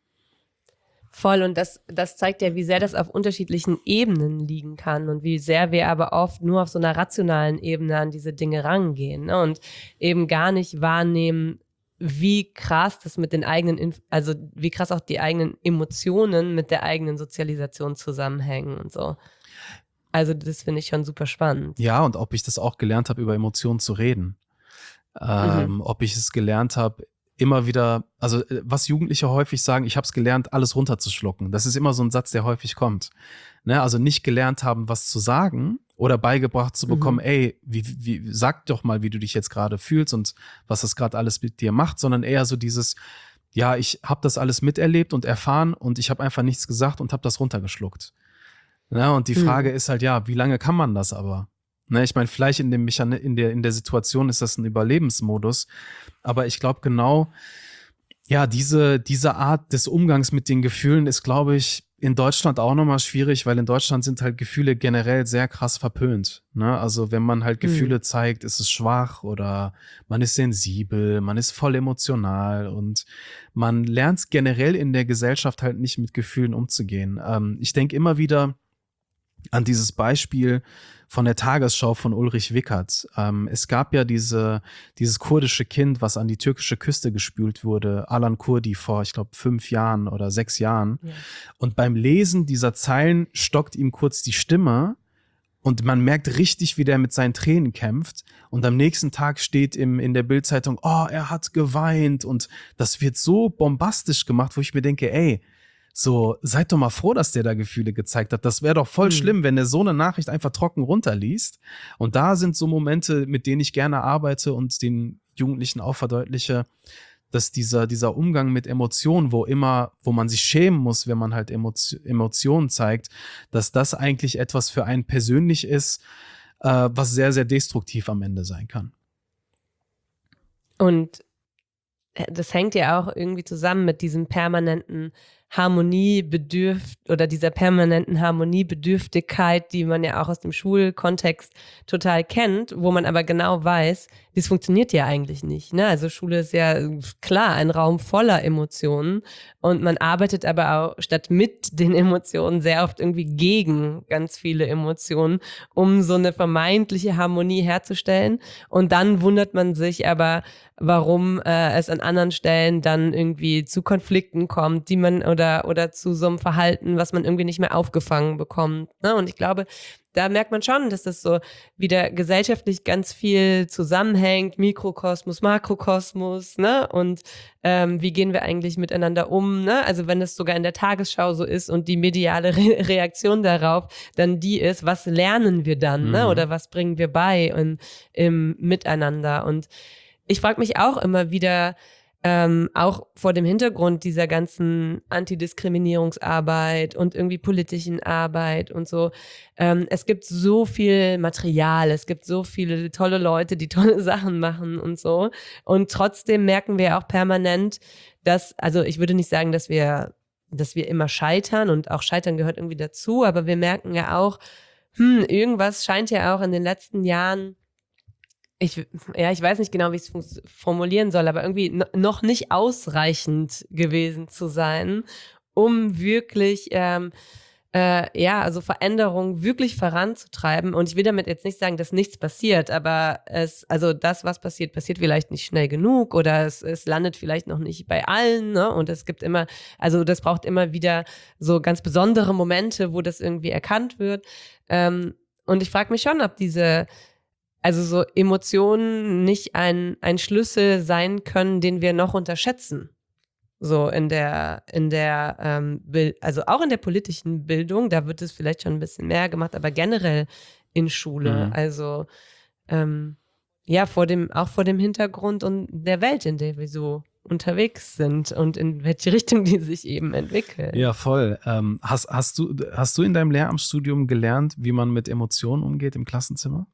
Voll, und das, das zeigt ja, wie sehr das auf unterschiedlichen Ebenen liegen kann und wie sehr wir aber oft nur auf so einer rationalen Ebene an diese Dinge rangehen, ne? Und eben gar nicht wahrnehmen, wie krass das mit den eigenen, also wie krass auch die eigenen Emotionen mit der eigenen Sozialisation zusammenhängen und so. Also das finde ich schon super spannend. Ja, und ob ich das auch gelernt habe, über Emotionen zu reden. Ähm, mhm. Ob ich es gelernt habe, immer wieder, also was Jugendliche häufig sagen, ich habe es gelernt, alles runterzuschlucken. Das ist immer so ein Satz, der häufig kommt. Ne? Also nicht gelernt haben, was zu sagen oder beigebracht zu bekommen, mhm. ey, wie, wie, sag doch mal, wie du dich jetzt gerade fühlst und was das gerade alles mit dir macht, sondern eher so dieses, ja, ich habe das alles miterlebt und erfahren und ich habe einfach nichts gesagt und habe das runtergeschluckt. Ne? Und die Frage mhm. ist halt, ja, wie lange kann man das aber? Ne, ich meine, vielleicht in dem Mechan- in der, in der Situation ist das ein Überlebensmodus, aber ich glaube genau, ja, diese, diese Art des Umgangs mit den Gefühlen ist, glaube ich, in Deutschland auch nochmal schwierig, weil in Deutschland sind halt Gefühle generell sehr krass verpönt. Ne? Also wenn man halt Gefühle Hm. zeigt, ist es schwach oder man ist sensibel, man ist voll emotional und man lernt generell in der Gesellschaft halt nicht mit Gefühlen umzugehen. Ähm, ich denke immer wieder an dieses Beispiel von der Tagesschau von Ulrich Wickert. Ähm, es gab ja diese, dieses kurdische Kind, was an die türkische Küste gespült wurde, Alan Kurdi, vor, ich glaube, fünf Jahren oder sechs Jahren. Ja. Und beim Lesen dieser Zeilen stockt ihm kurz die Stimme und man merkt richtig, wie der mit seinen Tränen kämpft. Und am nächsten Tag steht im, in der Bildzeitung, oh, er hat geweint. Und das wird so bombastisch gemacht, wo ich mir denke, ey, so, seid doch mal froh, dass der da Gefühle gezeigt hat. Das wäre doch voll Hm. schlimm, wenn er so eine Nachricht einfach trocken runterliest. Und da sind so Momente, mit denen ich gerne arbeite und den Jugendlichen auch verdeutliche, dass dieser, dieser Umgang mit Emotionen, wo immer, wo man sich schämen muss, wenn man halt Emotio- Emotionen zeigt, dass das eigentlich etwas für einen persönlich ist, äh, was sehr, sehr destruktiv am Ende sein kann. Und das hängt ja auch irgendwie zusammen mit diesem permanenten Harmoniebedürf oder dieser permanenten Harmoniebedürftigkeit, die man ja auch aus dem Schulkontext total kennt, wo man aber genau weiß, das funktioniert ja eigentlich nicht. Ne? Also Schule ist ja klar ein Raum voller Emotionen und man arbeitet aber auch statt mit den Emotionen sehr oft irgendwie gegen ganz viele Emotionen, um so eine vermeintliche Harmonie herzustellen. Und dann wundert man sich aber, warum äh, es an anderen Stellen dann irgendwie zu Konflikten kommt, die man oder oder zu so einem Verhalten, was man irgendwie nicht mehr aufgefangen bekommt. Ne? Und ich glaube, da merkt man schon, dass das so wieder gesellschaftlich ganz viel zusammenhängt, Mikrokosmos, Makrokosmos, ne? Und ähm, wie gehen wir eigentlich miteinander um, ne? Also wenn es sogar in der Tagesschau so ist und die mediale Re- Reaktion darauf dann die ist, was lernen wir dann, ne? Mhm. Oder was bringen wir bei im, im Miteinander? Und ich frage mich auch immer wieder, ähm, auch vor dem Hintergrund dieser ganzen Antidiskriminierungsarbeit und irgendwie politischen Arbeit und so. Ähm, es gibt so viel Material, es gibt so viele tolle Leute, die tolle Sachen machen und so. Und trotzdem merken wir auch permanent, dass, also ich würde nicht sagen, dass wir, dass wir immer scheitern und auch Scheitern gehört irgendwie dazu, aber wir merken ja auch, hm, irgendwas scheint ja auch in den letzten Jahren Ich, ja, ich weiß nicht genau, wie ich es formulieren soll, aber irgendwie no, noch nicht ausreichend gewesen zu sein, um wirklich, ähm, äh, ja, also Veränderungen wirklich voranzutreiben. Und ich will damit jetzt nicht sagen, dass nichts passiert, aber es, also das, was passiert, passiert vielleicht nicht schnell genug oder es, es landet vielleicht noch nicht bei allen, ne? Und es gibt immer, also das braucht immer wieder so ganz besondere Momente, wo das irgendwie erkannt wird. Ähm, und ich frage mich schon, ob diese Also so Emotionen nicht ein, ein Schlüssel sein können, den wir noch unterschätzen. So in der, in der, ähm, Bil- also auch in der politischen Bildung, da wird es vielleicht schon ein bisschen mehr gemacht, aber generell in Schule. Mhm. Also ähm, ja, vor dem, auch vor dem Hintergrund und der Welt, in der wir so unterwegs sind und in welche Richtung die sich eben entwickelt. Ja, voll. Ähm, hast, hast du, hast du in deinem Lehramtsstudium gelernt, wie man mit Emotionen umgeht im Klassenzimmer?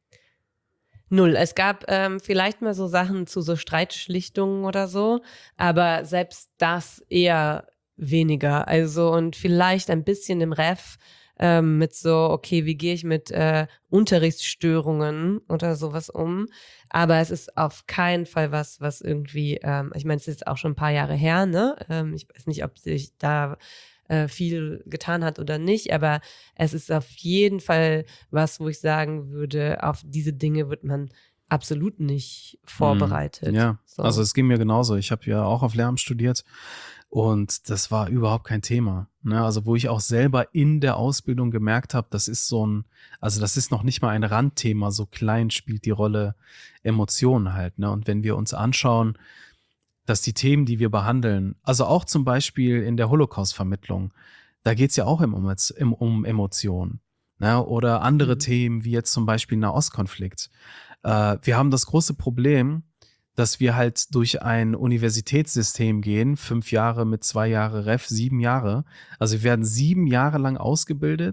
Null. Es gab ähm, vielleicht mal so Sachen zu so Streitschlichtungen oder so, aber selbst das eher weniger. Also und vielleicht ein bisschen im Ref ähm, mit so, okay, wie gehe ich mit äh, Unterrichtsstörungen oder sowas um? Aber es ist auf keinen Fall was, was irgendwie, ähm, ich meine, es ist auch schon ein paar Jahre her, ne? Ähm, ich weiß nicht, ob sich da äh, viel getan hat oder nicht, aber es ist auf jeden Fall was, wo ich sagen würde, auf diese Dinge wird man absolut nicht vorbereitet. Ja, So. also es ging mir genauso. Ich habe ja auch auf Lehramt studiert und das war überhaupt kein Thema. Ne? Also wo ich auch selber in der Ausbildung gemerkt habe, das ist so ein, also das ist noch nicht mal ein Randthema, so klein spielt die Rolle Emotionen halt. Ne? Und wenn wir uns anschauen, dass die Themen, die wir behandeln, also auch zum Beispiel in der Holocaust-Vermittlung, da geht es ja auch um, um, um Emotionen. Ne? Oder andere Mhm. Themen, wie jetzt zum Beispiel Nahostkonflikt. Äh, wir haben das große Problem, dass wir halt durch ein Universitätssystem gehen, fünf Jahre mit zwei Jahre Ref, sieben Jahre. Also wir werden sieben Jahre lang ausgebildet,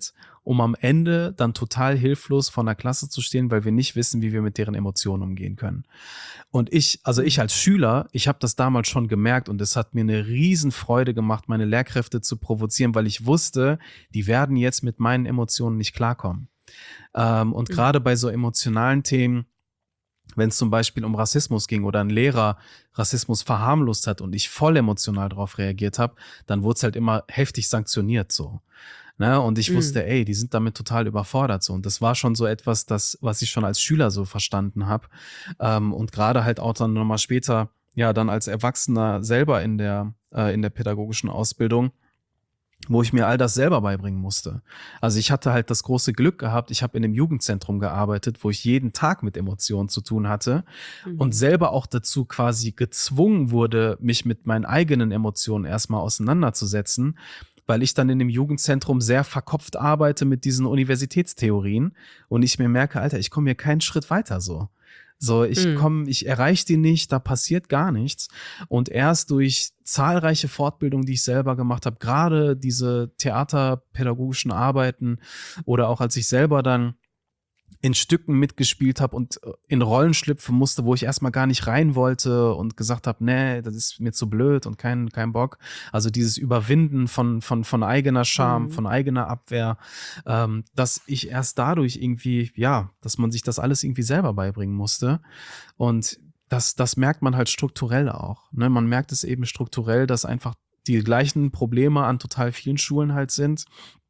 um am Ende dann total hilflos vor einer Klasse zu stehen, weil wir nicht wissen, wie wir mit deren Emotionen umgehen können. Und ich, also ich als Schüler, ich habe das damals schon gemerkt und es hat mir eine Riesenfreude gemacht, meine Lehrkräfte zu provozieren, weil ich wusste, die werden jetzt mit meinen Emotionen nicht klarkommen. Ähm, und Mhm. gerade bei so emotionalen Themen, wenn es zum Beispiel um Rassismus ging oder ein Lehrer Rassismus verharmlost hat und ich voll emotional darauf reagiert habe, dann wurde es halt immer heftig sanktioniert so. Ne? Und ich Mhm. wusste, ey, die sind damit total überfordert so. Und das war schon so etwas, das, was ich schon als Schüler so verstanden habe. Ähm, und gerade halt auch dann nochmal später, ja, dann als Erwachsener selber in der, äh, in der pädagogischen Ausbildung, wo ich mir all das selber beibringen musste. Also ich hatte halt das große Glück gehabt, ich habe in einem Jugendzentrum gearbeitet, wo ich jeden Tag mit Emotionen zu tun hatte und Mhm. selber auch dazu quasi gezwungen wurde, mich mit meinen eigenen Emotionen erstmal auseinanderzusetzen, weil ich dann in dem Jugendzentrum sehr verkopft arbeite mit diesen Universitätstheorien und ich mir merke, Alter, ich komme hier keinen Schritt weiter so. So, ich Mhm. komme, ich erreiche die nicht, da passiert gar nichts. Und erst durch zahlreiche Fortbildungen, die ich selber gemacht habe, gerade diese theaterpädagogischen Arbeiten oder auch als ich selber dann in Stücken mitgespielt habe und in Rollen schlüpfen musste, wo ich erstmal gar nicht rein wollte und gesagt habe, nee, das ist mir zu blöd und kein, kein Bock. Also dieses Überwinden von, von, von eigener Scham, Mhm. von eigener Abwehr, ähm, dass ich erst dadurch irgendwie, ja, dass man sich das alles irgendwie selber beibringen musste. Und das, das merkt man halt strukturell auch. Ne? Man merkt es eben strukturell, dass einfach die gleichen Probleme an total vielen Schulen halt sind.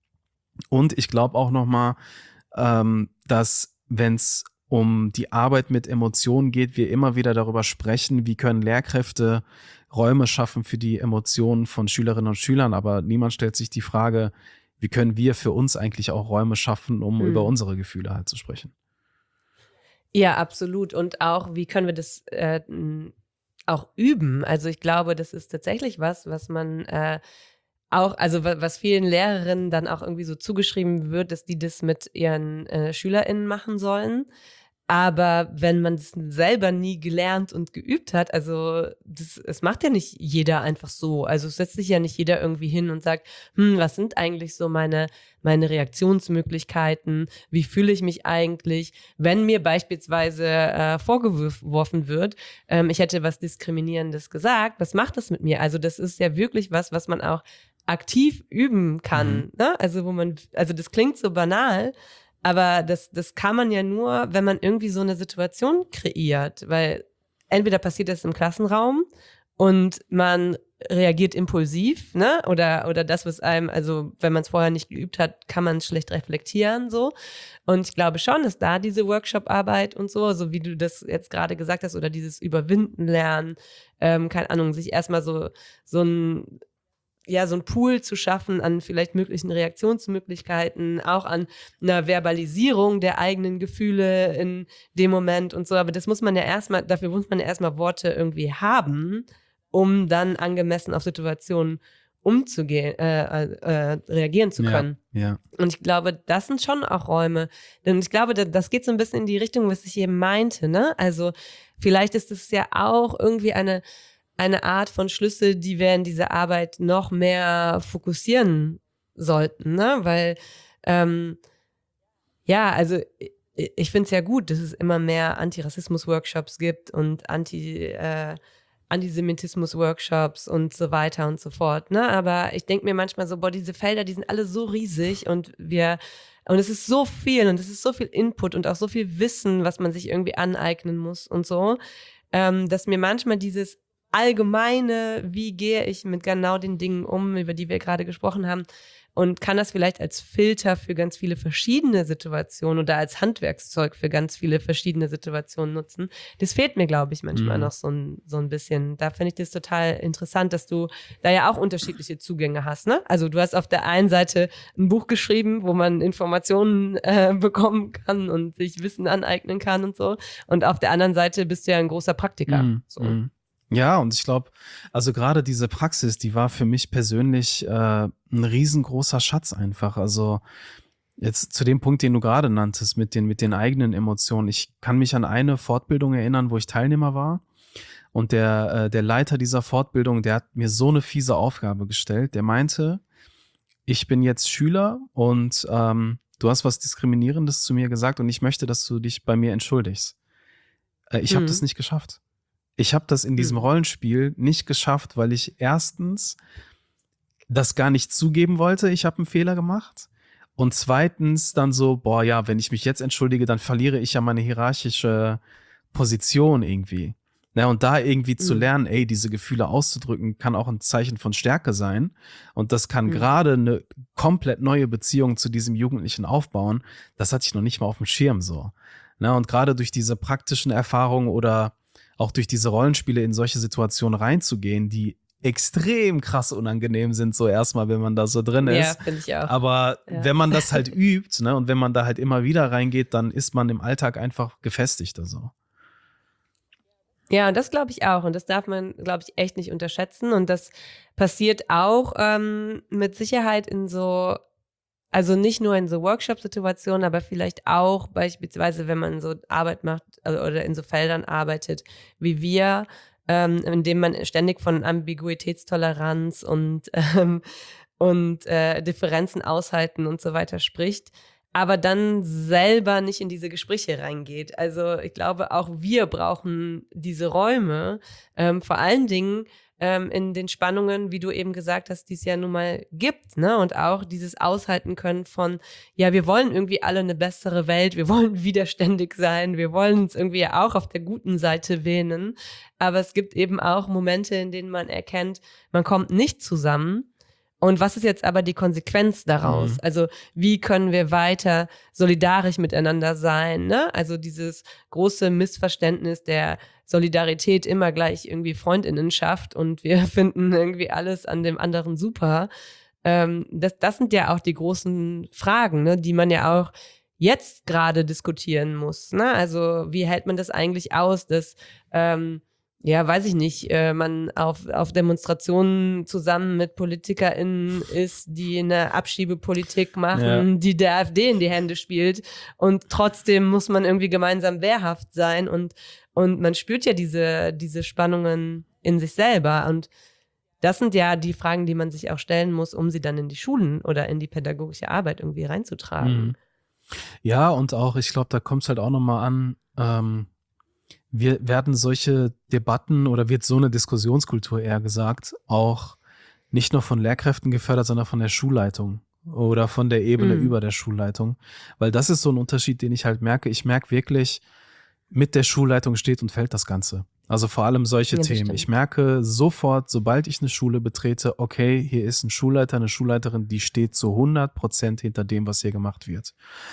Und ich glaube auch nochmal, ähm, dass wenn es um die Arbeit mit Emotionen geht, wir immer wieder darüber sprechen, wie können Lehrkräfte Räume schaffen für die Emotionen von Schülerinnen und Schülern, aber niemand stellt sich die Frage, wie können wir für uns eigentlich auch Räume schaffen, um über Mhm. unsere Gefühle halt zu sprechen. Ja, absolut. Und auch, wie können wir das äh, m, auch üben? Also ich glaube, das ist tatsächlich was, was man äh, auch, also wa- was vielen Lehrerinnen dann auch irgendwie so zugeschrieben wird, dass die das mit ihren äh, SchülerInnen machen sollen. Aber wenn man es selber nie gelernt und geübt hat, also das, es macht ja nicht jeder einfach so. Also es setzt sich ja nicht jeder irgendwie hin und sagt, hm, was sind eigentlich so meine, meine Reaktionsmöglichkeiten? Wie fühle ich mich eigentlich, wenn mir beispielsweise äh, vorgeworfen wird, ähm, ich hätte was Diskriminierendes gesagt, was macht das mit mir? Also das ist ja wirklich was, was man auch aktiv üben kann. Mhm. Ne? Also wo man, also das klingt so banal, aber das, das kann man ja nur, wenn man irgendwie so eine Situation kreiert, weil entweder passiert das im Klassenraum und man reagiert impulsiv, ne? Oder, oder das, was einem, also wenn man es vorher nicht geübt hat, kann man es schlecht reflektieren, so. Und ich glaube schon, dass da diese Workshop-Arbeit und so, so wie du das jetzt gerade gesagt hast, oder dieses Überwinden lernen, ähm, keine Ahnung, sich erstmal so, so ein ja, so ein Pool zu schaffen an vielleicht möglichen Reaktionsmöglichkeiten, auch an einer Verbalisierung der eigenen Gefühle in dem Moment und so. Aber das muss man ja erstmal, dafür muss man ja erstmal Worte irgendwie haben, um dann angemessen auf Situationen umzugehen, äh, äh, reagieren zu Ja, können. ja. Und ich glaube, das sind schon auch Räume. Denn ich glaube, das geht so ein bisschen in die Richtung, was ich eben meinte, ne? Also vielleicht ist es ja auch irgendwie eine eine Art von Schlüssel, die wir in dieser Arbeit noch mehr fokussieren sollten, ne? Weil, ähm, ja, also ich, ich finde es ja gut, dass es immer mehr Antirassismus-Workshops gibt und Anti, äh, Antisemitismus-Workshops und so weiter und so fort, ne? Aber ich denke mir manchmal so, boah, diese Felder, die sind alle so riesig und wir, und es ist so viel und es ist so viel Input und auch so viel Wissen, was man sich irgendwie aneignen muss und so, ähm, dass mir manchmal dieses allgemeine, wie gehe ich mit genau den Dingen um, über die wir gerade gesprochen haben, und kann das vielleicht als Filter für ganz viele verschiedene Situationen oder als Handwerkszeug für ganz viele verschiedene Situationen nutzen. Das fehlt mir, glaube ich, manchmal Mhm. noch so ein, so ein bisschen. Da finde ich das total interessant, dass du da ja auch unterschiedliche Zugänge hast, ne? Also du hast auf der einen Seite ein Buch geschrieben, wo man Informationen äh, bekommen kann und sich Wissen aneignen kann und so. Und auf der anderen Seite bist du ja ein großer Praktiker. Mhm. So. Mhm. Ja, und ich glaube, also gerade diese Praxis, die war für mich persönlich äh, ein riesengroßer Schatz einfach. Also jetzt zu dem Punkt, den du gerade nanntest, mit den, mit den eigenen Emotionen. Ich kann mich an eine Fortbildung erinnern, wo ich Teilnehmer war. Und der, äh, der Leiter dieser Fortbildung, der hat mir so eine fiese Aufgabe gestellt. Der meinte, ich bin jetzt Schüler und ähm, du hast was Diskriminierendes zu mir gesagt und ich möchte, dass du dich bei mir entschuldigst. Äh, ich habe das Mhm. nicht geschafft. Ich habe das in diesem Mhm. Rollenspiel nicht geschafft, weil ich erstens das gar nicht zugeben wollte, ich habe einen Fehler gemacht. Und zweitens dann so, boah, ja, wenn ich mich jetzt entschuldige, dann verliere ich ja meine hierarchische Position irgendwie. Ja, und da irgendwie zu Mhm. lernen, ey, diese Gefühle auszudrücken, kann auch ein Zeichen von Stärke sein. Und das kann Mhm. gerade eine komplett neue Beziehung zu diesem Jugendlichen aufbauen. Das hatte ich noch nicht mal auf dem Schirm so. Na, und gerade durch diese praktischen Erfahrungen oder auch durch diese Rollenspiele in solche Situationen reinzugehen, die extrem krass unangenehm sind, so erstmal, wenn man da so drin Ja, ist. finde ich auch. Aber Ja. wenn man das halt übt, ne, und wenn man da halt immer wieder reingeht, dann ist man im Alltag einfach gefestigter so. Ja, und das glaube ich auch. Und das darf man, glaube ich, echt nicht unterschätzen. Und das passiert auch ähm, mit Sicherheit in so, also nicht nur in so Workshop-Situationen, aber vielleicht auch beispielsweise, wenn man so Arbeit macht äh, oder in so Feldern arbeitet wie wir, ähm, in dem man ständig von Ambiguitätstoleranz und, ähm, und äh, Differenzen aushalten und so weiter spricht, aber dann selber nicht in diese Gespräche reingeht. Also ich glaube, auch wir brauchen diese Räume, ähm, vor allen Dingen ähm, in den Spannungen, wie du eben gesagt hast, die es ja nun mal gibt, ne? Und auch dieses Aushalten können von, ja, wir wollen irgendwie alle eine bessere Welt, wir wollen widerständig sein, wir wollen uns irgendwie auch auf der guten Seite wähnen, aber es gibt eben auch Momente, in denen man erkennt, man kommt nicht zusammen. Und was ist jetzt aber die Konsequenz daraus? Mhm. Also wie können wir weiter solidarisch miteinander sein? Ne? Also dieses große Missverständnis der Solidarität immer gleich irgendwie Freundinnen schafft und wir finden irgendwie alles an dem anderen super. Ähm, das, das sind ja auch die großen Fragen, ne, die man ja auch jetzt gerade diskutieren muss. Ne? Also wie hält man das eigentlich aus, dass ähm, ja, weiß ich nicht, äh, man auf, auf Demonstrationen zusammen mit PolitikerInnen ist, die eine Abschiebepolitik Ja. machen, die der AfD in die Hände spielt und trotzdem muss man irgendwie gemeinsam wehrhaft sein und, und man spürt ja diese, diese Spannungen in sich selber und das sind ja die Fragen, die man sich auch stellen muss, um sie dann in die Schulen oder in die pädagogische Arbeit irgendwie reinzutragen. Mhm. Ja, und auch, ich glaube, da kommt es halt auch nochmal an, ähm, wir werden solche Debatten oder wird so eine Diskussionskultur eher gesagt, auch nicht nur von Lehrkräften gefördert, sondern von der Schulleitung oder von der Ebene Mhm. über der Schulleitung. Weil das ist so ein Unterschied, den ich halt merke. Ich merke wirklich, mit der Schulleitung steht und fällt das Ganze. Also vor allem solche Ja, das Themen. stimmt. Ich merke sofort, sobald ich eine Schule betrete, okay, hier ist ein Schulleiter, eine Schulleiterin, die steht zu hundert Prozent hinter dem, was hier gemacht wird.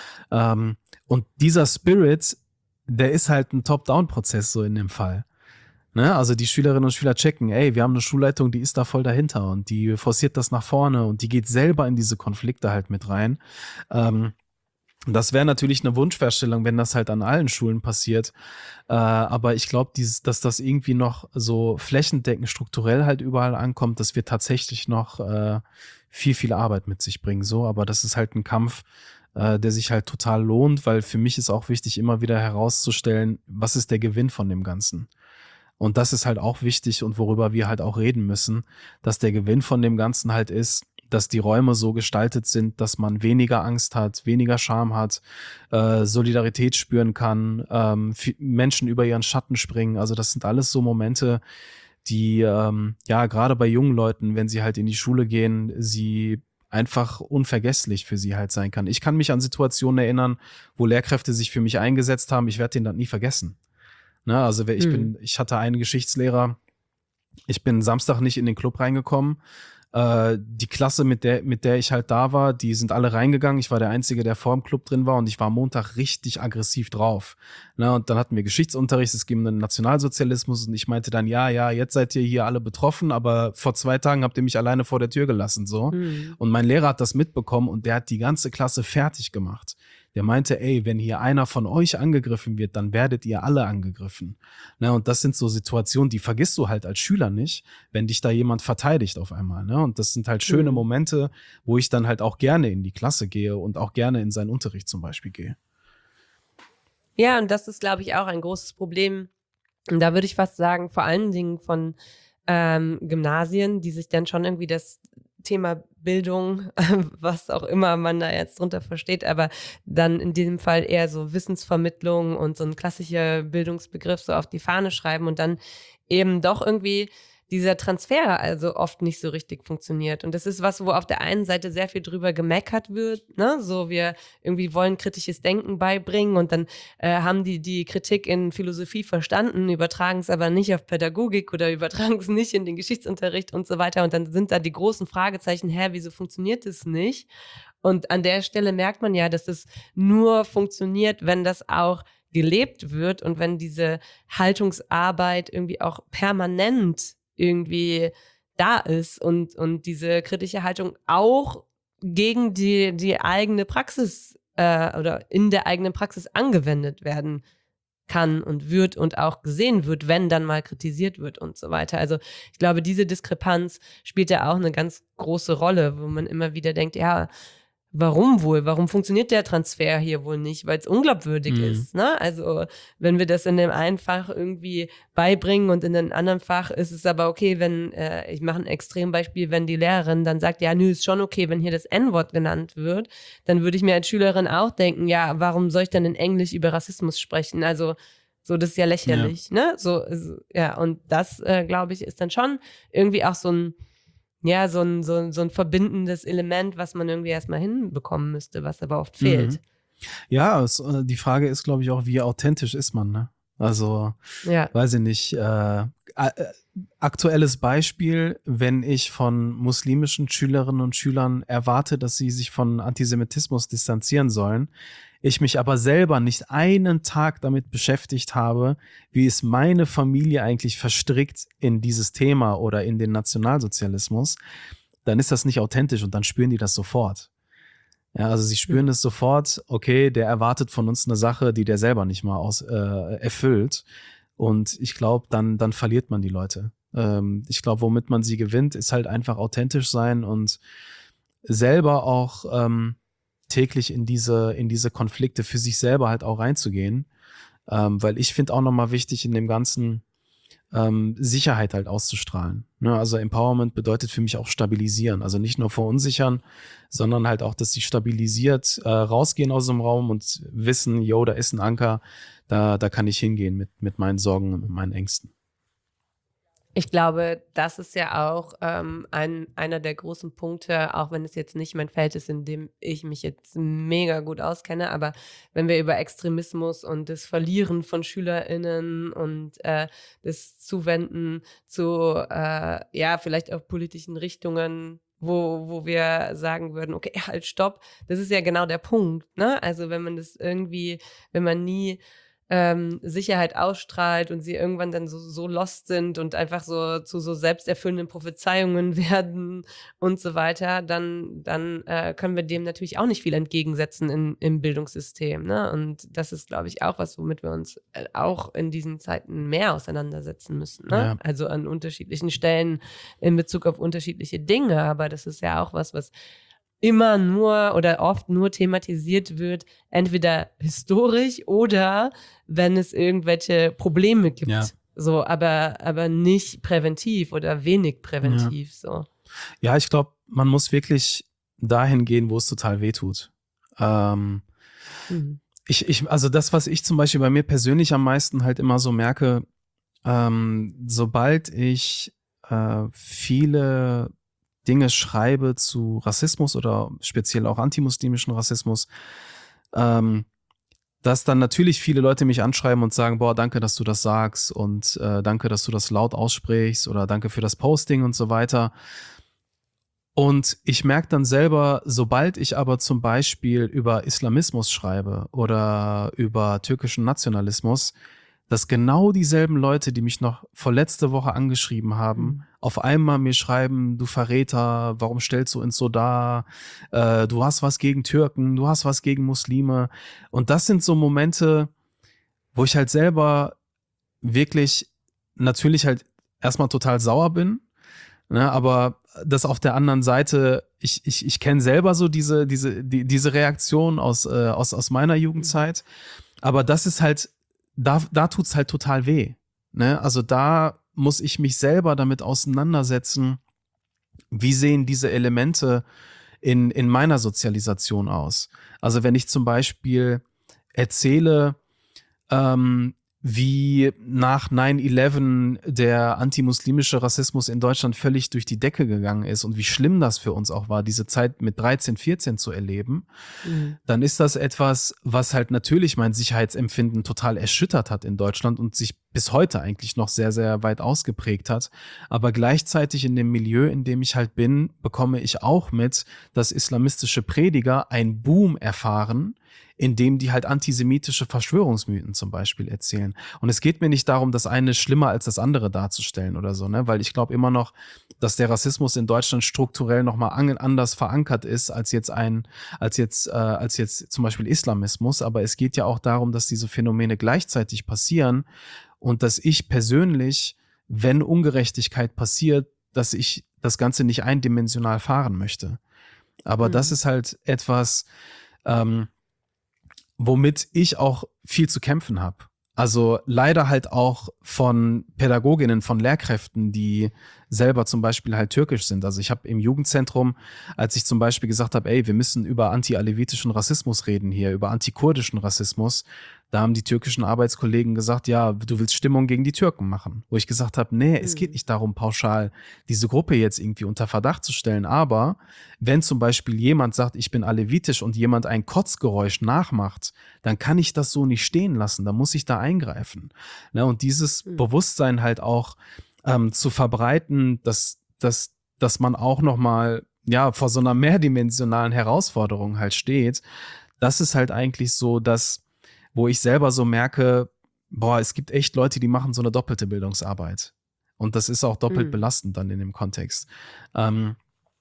Ähm, und dieser Spirit, der ist halt ein Top-Down-Prozess so in dem Fall. Ne? Also die Schülerinnen und Schüler checken, ey, wir haben eine Schulleitung, die ist da voll dahinter und die forciert das nach vorne und die geht selber in diese Konflikte halt mit rein. Ähm, das wäre natürlich eine Wunschvorstellung, wenn das halt an allen Schulen passiert. Äh, aber ich glaube, dass das irgendwie noch so flächendeckend strukturell halt überall ankommt, das wird tatsächlich noch äh, viel, viel Arbeit mit sich bringen. So, aber das ist halt ein Kampf, äh, der sich halt total lohnt, weil für mich ist auch wichtig, immer wieder herauszustellen, was ist der Gewinn von dem Ganzen. Und das ist halt auch wichtig und worüber wir halt auch reden müssen, dass der Gewinn von dem Ganzen halt ist, dass die Räume so gestaltet sind, dass man weniger Angst hat, weniger Scham hat, äh, Solidarität spüren kann, ähm, Menschen über ihren Schatten springen. Also das sind alles so Momente, die ähm, ja gerade bei jungen Leuten, wenn sie halt in die Schule gehen, sie einfach unvergesslich für sie halt sein kann. Ich kann mich an Situationen erinnern, wo Lehrkräfte sich für mich eingesetzt haben. Ich werde den dann nie vergessen. Ne, also ich Mhm. bin, ich hatte einen Geschichtslehrer, ich bin Samstag nicht in den Club reingekommen. Äh, die Klasse, mit der, mit der ich halt da war, die sind alle reingegangen. Ich war der Einzige, der vor dem Club drin war und ich war Montag richtig aggressiv drauf. Ne, und dann hatten wir Geschichtsunterricht, es ging um den Nationalsozialismus und ich meinte dann, ja, ja, jetzt seid ihr hier alle betroffen, aber vor zwei Tagen habt ihr mich alleine vor der Tür gelassen, so. Mhm. Und mein Lehrer hat das mitbekommen und der hat die ganze Klasse fertig gemacht. Der meinte, ey, wenn hier einer von euch angegriffen wird, dann werdet ihr alle angegriffen. Ne, und das sind so Situationen, die vergisst du halt als Schüler nicht, wenn dich da jemand verteidigt auf einmal. Ne? Und das sind halt schöne Mhm. Momente, wo ich dann halt auch gerne in die Klasse gehe und auch gerne in seinen Unterricht zum Beispiel gehe. Ja, und das ist, glaube ich, auch ein großes Problem. Und da würde ich fast sagen, vor allen Dingen von ähm, Gymnasien, die sich dann schon irgendwie das Thema Bildung, was auch immer man da jetzt drunter versteht, aber dann in diesem Fall eher so Wissensvermittlung und so ein klassischer Bildungsbegriff so auf die Fahne schreiben und dann eben doch irgendwie dieser Transfer also oft nicht so richtig funktioniert. Und das ist was, wo auf der einen Seite sehr viel drüber gemeckert wird, ne? So wir irgendwie wollen kritisches Denken beibringen und dann äh, haben die die Kritik in Philosophie verstanden, übertragen es aber nicht auf Pädagogik oder übertragen es nicht in den Geschichtsunterricht und so weiter. Und dann sind da die großen Fragezeichen, hä, wieso funktioniert das nicht? Und an der Stelle merkt man ja, dass es nur funktioniert, wenn das auch gelebt wird und wenn diese Haltungsarbeit irgendwie auch permanent irgendwie da ist und, und diese kritische Haltung auch gegen die, die eigene Praxis äh, oder in der eigenen Praxis angewendet werden kann und wird und auch gesehen wird, wenn dann mal kritisiert wird und so weiter. Also ich glaube, diese Diskrepanz spielt ja auch eine ganz große Rolle, wo man immer wieder denkt, ja, warum wohl? Warum funktioniert der Transfer hier wohl nicht? Weil es unglaubwürdig Mhm. ist. Ne? Also wenn wir das in dem einen Fach irgendwie beibringen und in dem anderen Fach ist es aber okay, wenn, äh, ich mache ein Extrembeispiel, wenn die Lehrerin dann sagt, ja, nö, ist schon okay, wenn hier das En-Wort genannt wird, dann würde ich mir als Schülerin auch denken, ja, warum soll ich dann in Englisch über Rassismus sprechen? Also so, das ist ja lächerlich. Ne? So, so, ja, und das, äh, glaube ich, ist dann schon irgendwie auch so ein Ja, so ein, so, ein, so ein verbindendes Element, was man irgendwie erstmal hinbekommen müsste, was aber oft fehlt. Mhm. Ja, es, äh, die Frage ist, glaube ich, auch, wie authentisch ist man, ne? Also, Ja. weiß ich nicht, äh, äh, aktuelles Beispiel, wenn ich von muslimischen Schülerinnen und Schülern erwarte, dass sie sich von Antisemitismus distanzieren sollen, ich mich aber selber nicht einen Tag damit beschäftigt habe, wie ist meine Familie eigentlich verstrickt in dieses Thema oder in den Nationalsozialismus, dann ist das nicht authentisch und dann spüren die das sofort. Ja, also sie spüren es sofort, okay, der erwartet von uns eine Sache, die der selber nicht mal aus, äh, erfüllt. Und ich glaube, dann, dann verliert man die Leute. Ähm, ich glaube, womit man sie gewinnt, ist halt einfach authentisch sein und selber auch ähm, täglich in diese, in diese Konflikte für sich selber halt auch reinzugehen. Ähm, weil ich finde auch nochmal wichtig in dem Ganzen, ähm, Sicherheit halt auszustrahlen. Ne? Also Empowerment bedeutet für mich auch stabilisieren. Also nicht nur verunsichern, sondern halt auch, dass sie stabilisiert äh, rausgehen aus dem Raum und wissen, yo, da ist ein Anker, da, da kann ich hingehen mit, mit meinen Sorgen und mit meinen Ängsten. Ich glaube, das ist ja auch ähm, ein, einer der großen Punkte, auch wenn es jetzt nicht mein Feld ist, in dem ich mich jetzt mega gut auskenne, aber wenn wir über Extremismus und das Verlieren von SchülerInnen und äh, das Zuwenden zu, äh, ja, vielleicht auch politischen Richtungen, wo, wo wir sagen würden, okay, halt, stopp, das ist ja genau der Punkt, ne? Also wenn man das irgendwie, wenn man nie ähm, Sicherheit ausstrahlt und sie irgendwann dann so, so lost sind und einfach so zu so selbsterfüllenden Prophezeiungen werden und so weiter, dann, dann äh, können wir dem natürlich auch nicht viel entgegensetzen in, im Bildungssystem. Ne? Und das ist, glaube ich, auch was, womit wir uns äh, auch in diesen Zeiten mehr auseinandersetzen müssen. Ne? Ja. Also an unterschiedlichen Stellen in Bezug auf unterschiedliche Dinge. Aber das ist ja auch was, was immer nur oder oft nur thematisiert wird, entweder historisch oder wenn es irgendwelche Probleme gibt. Ja. So, aber, aber nicht präventiv oder wenig präventiv. Ja, so. Ja, ich glaube, man muss wirklich dahin gehen, wo es total weh tut. Ähm, mhm. ich, ich, also das, was ich zum Beispiel bei mir persönlich am meisten halt immer so merke, ähm, sobald ich äh, viele Dinge schreibe zu Rassismus oder speziell auch antimuslimischen Rassismus, ähm, dass dann natürlich viele Leute mich anschreiben und sagen, boah, danke, dass du das sagst und äh, danke, dass du das laut aussprichst oder danke für das Posting und so weiter. Und ich merke dann selber, sobald ich aber zum Beispiel über Islamismus schreibe oder über türkischen Nationalismus, dass genau dieselben Leute, die mich noch vorletzte Woche angeschrieben haben, mhm. auf einmal mir schreiben, du Verräter, warum stellst du uns so dar? Äh, du hast was gegen Türken, du hast was gegen Muslime. Und das sind so Momente, wo ich halt selber wirklich natürlich halt erstmal total sauer bin, ne, aber das auf der anderen Seite, ich, ich, ich kenne selber so diese, diese, die, diese Reaktion aus, äh, aus, aus meiner Jugendzeit. Aber das ist halt, Da, da tut's halt total weh. Ne? Also da muss ich mich selber damit auseinandersetzen, wie sehen diese Elemente in, in meiner Sozialisation aus? Also wenn ich zum Beispiel erzähle, ähm, wie nach nine eleven der antimuslimische Rassismus in Deutschland völlig durch die Decke gegangen ist und wie schlimm das für uns auch war, diese Zeit mit dreizehn, vierzehn zu erleben, Mhm. dann ist das etwas, was halt natürlich mein Sicherheitsempfinden total erschüttert hat in Deutschland und sich bis heute eigentlich noch sehr, sehr weit ausgeprägt hat. Aber gleichzeitig in dem Milieu, in dem ich halt bin, bekomme ich auch mit, dass islamistische Prediger einen Boom erfahren, indem die halt antisemitische Verschwörungsmythen zum Beispiel erzählen. Und es geht mir nicht darum, das eine schlimmer als das andere darzustellen oder so, ne? Weil ich glaube immer noch, dass der Rassismus in Deutschland strukturell nochmal anders verankert ist als jetzt ein, als jetzt, äh, als jetzt zum Beispiel Islamismus. Aber es geht ja auch darum, dass diese Phänomene gleichzeitig passieren und dass ich persönlich, wenn Ungerechtigkeit passiert, dass ich das Ganze nicht eindimensional fahren möchte. Aber Mhm. das ist halt etwas, ähm, womit ich auch viel zu kämpfen habe. Also leider halt auch von Pädagoginnen, von Lehrkräften, die selber zum Beispiel halt türkisch sind. Also ich habe im Jugendzentrum, als ich zum Beispiel gesagt habe, ey, wir müssen über anti-alevitischen Rassismus reden hier, über antikurdischen Rassismus, da haben die türkischen Arbeitskollegen gesagt, ja, du willst Stimmung gegen die Türken machen. Wo ich gesagt habe, nee, es geht nicht darum, pauschal diese Gruppe jetzt irgendwie unter Verdacht zu stellen. Aber wenn zum Beispiel jemand sagt, ich bin alevitisch und jemand ein Kotzgeräusch nachmacht, dann kann ich das so nicht stehen lassen. Da muss ich da eingreifen. Ne, und dieses Mhm. Bewusstsein halt auch ähm, zu verbreiten, dass, dass, dass man auch nochmal ja, vor so einer mehrdimensionalen Herausforderung halt steht, das ist halt eigentlich so, dass wo ich selber so merke, boah, es gibt echt Leute, die machen so eine doppelte Bildungsarbeit. Und das ist auch doppelt Mhm. belastend dann in dem Kontext. Ähm,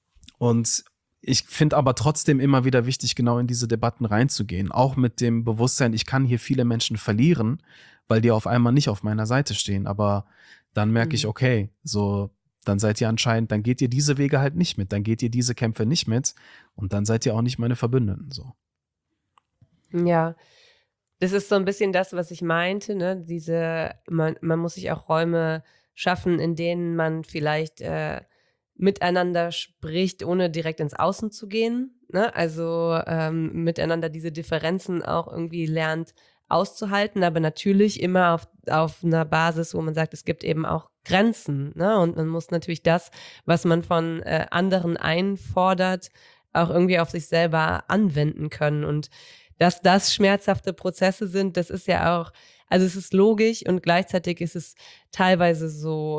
und ich finde aber trotzdem immer wieder wichtig, genau in diese Debatten reinzugehen. Auch mit dem Bewusstsein, ich kann hier viele Menschen verlieren, weil die auf einmal nicht auf meiner Seite stehen. Aber dann merke ich, Mhm. okay, so, dann seid ihr anscheinend, dann geht ihr diese Wege halt nicht mit, dann geht ihr diese Kämpfe nicht mit und dann seid ihr auch nicht meine Verbündeten. So. Ja, das ist so ein bisschen das, was ich meinte, ne? Diese man man muss sich auch Räume schaffen, in denen man vielleicht, äh, miteinander spricht, ohne direkt ins Außen zu gehen, ne? Also, ähm, miteinander diese Differenzen auch irgendwie lernt auszuhalten, aber natürlich immer auf auf 'ner Basis, wo man sagt, es gibt eben auch Grenzen, ne? Und man muss natürlich das, was man von, äh, anderen einfordert, auch irgendwie auf sich selber anwenden können. Und dass das schmerzhafte Prozesse sind, das ist ja auch, also es ist logisch und gleichzeitig ist es teilweise so,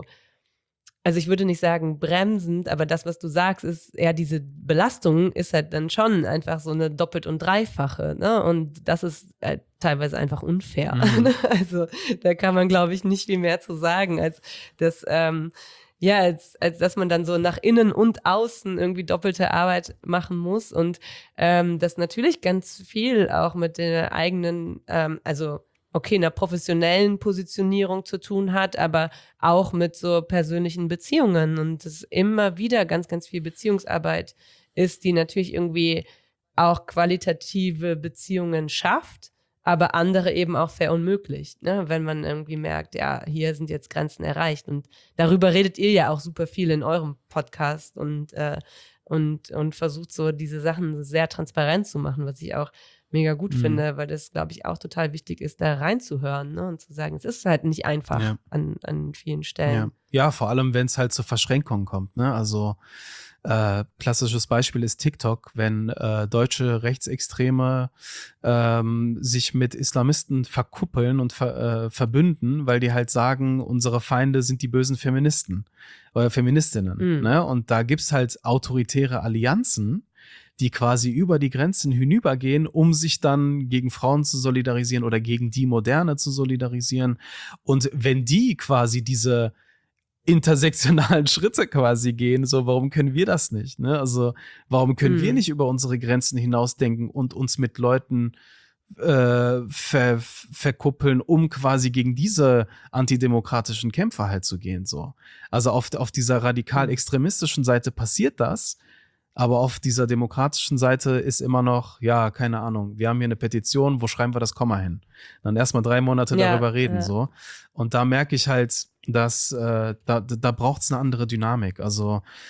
also ich würde nicht sagen bremsend, aber das, was du sagst, ist eher diese Belastung ist halt dann schon einfach so eine doppelt und dreifache, ne? Und das ist halt teilweise einfach unfair. Mhm. Also da kann man, glaube ich, nicht viel mehr zu sagen, als dass, ähm, ja, als, als dass man dann so nach innen und außen irgendwie doppelte Arbeit machen muss und ähm, das natürlich ganz viel auch mit der eigenen, ähm, also okay, einer professionellen Positionierung zu tun hat, aber auch mit so persönlichen Beziehungen und es immer wieder ganz, ganz viel Beziehungsarbeit ist, die natürlich irgendwie auch qualitative Beziehungen schafft, aber andere eben auch verunmöglicht, ne? Wenn man irgendwie merkt, ja, hier sind jetzt Grenzen erreicht und darüber redet ihr ja auch super viel in eurem Podcast und, äh, und, und versucht so diese Sachen sehr transparent zu machen, was ich auch mega gut Mhm. finde, weil das, glaube ich, auch total wichtig ist, da reinzuhören, ne? Und zu sagen, es ist halt nicht einfach Ja. an, an vielen Ja, Stellen. ja, vor allem, wenn es halt zu Verschränkungen kommt, ne? Also äh, klassisches Beispiel ist TikTok, wenn äh, deutsche Rechtsextreme ähm, sich mit Islamisten verkuppeln und ver, äh, verbünden, weil die halt sagen, unsere Feinde sind die bösen Feministen oder Feministinnen, Mm. ne? Und da gibt's halt autoritäre Allianzen, die quasi über die Grenzen hinübergehen, um sich dann gegen Frauen zu solidarisieren oder gegen die Moderne zu solidarisieren. Und wenn die quasi diese intersektionalen Schritte quasi gehen, so, warum können wir das nicht, ne? Also, warum können wir Mm. nicht über unsere Grenzen hinausdenken und uns mit Leuten äh, ver, verkuppeln, um quasi gegen diese antidemokratischen Kämpfer halt zu gehen, so. Also auf, auf dieser radikal extremistischen Seite passiert das, aber auf dieser demokratischen Seite ist immer noch, ja, keine Ahnung, wir haben hier eine Petition, wo schreiben wir das Komma hin? Dann erstmal drei Monate Ja, darüber reden, ja. so. Und da merke ich halt, dass äh, da, da braucht es eine andere Dynamik. Also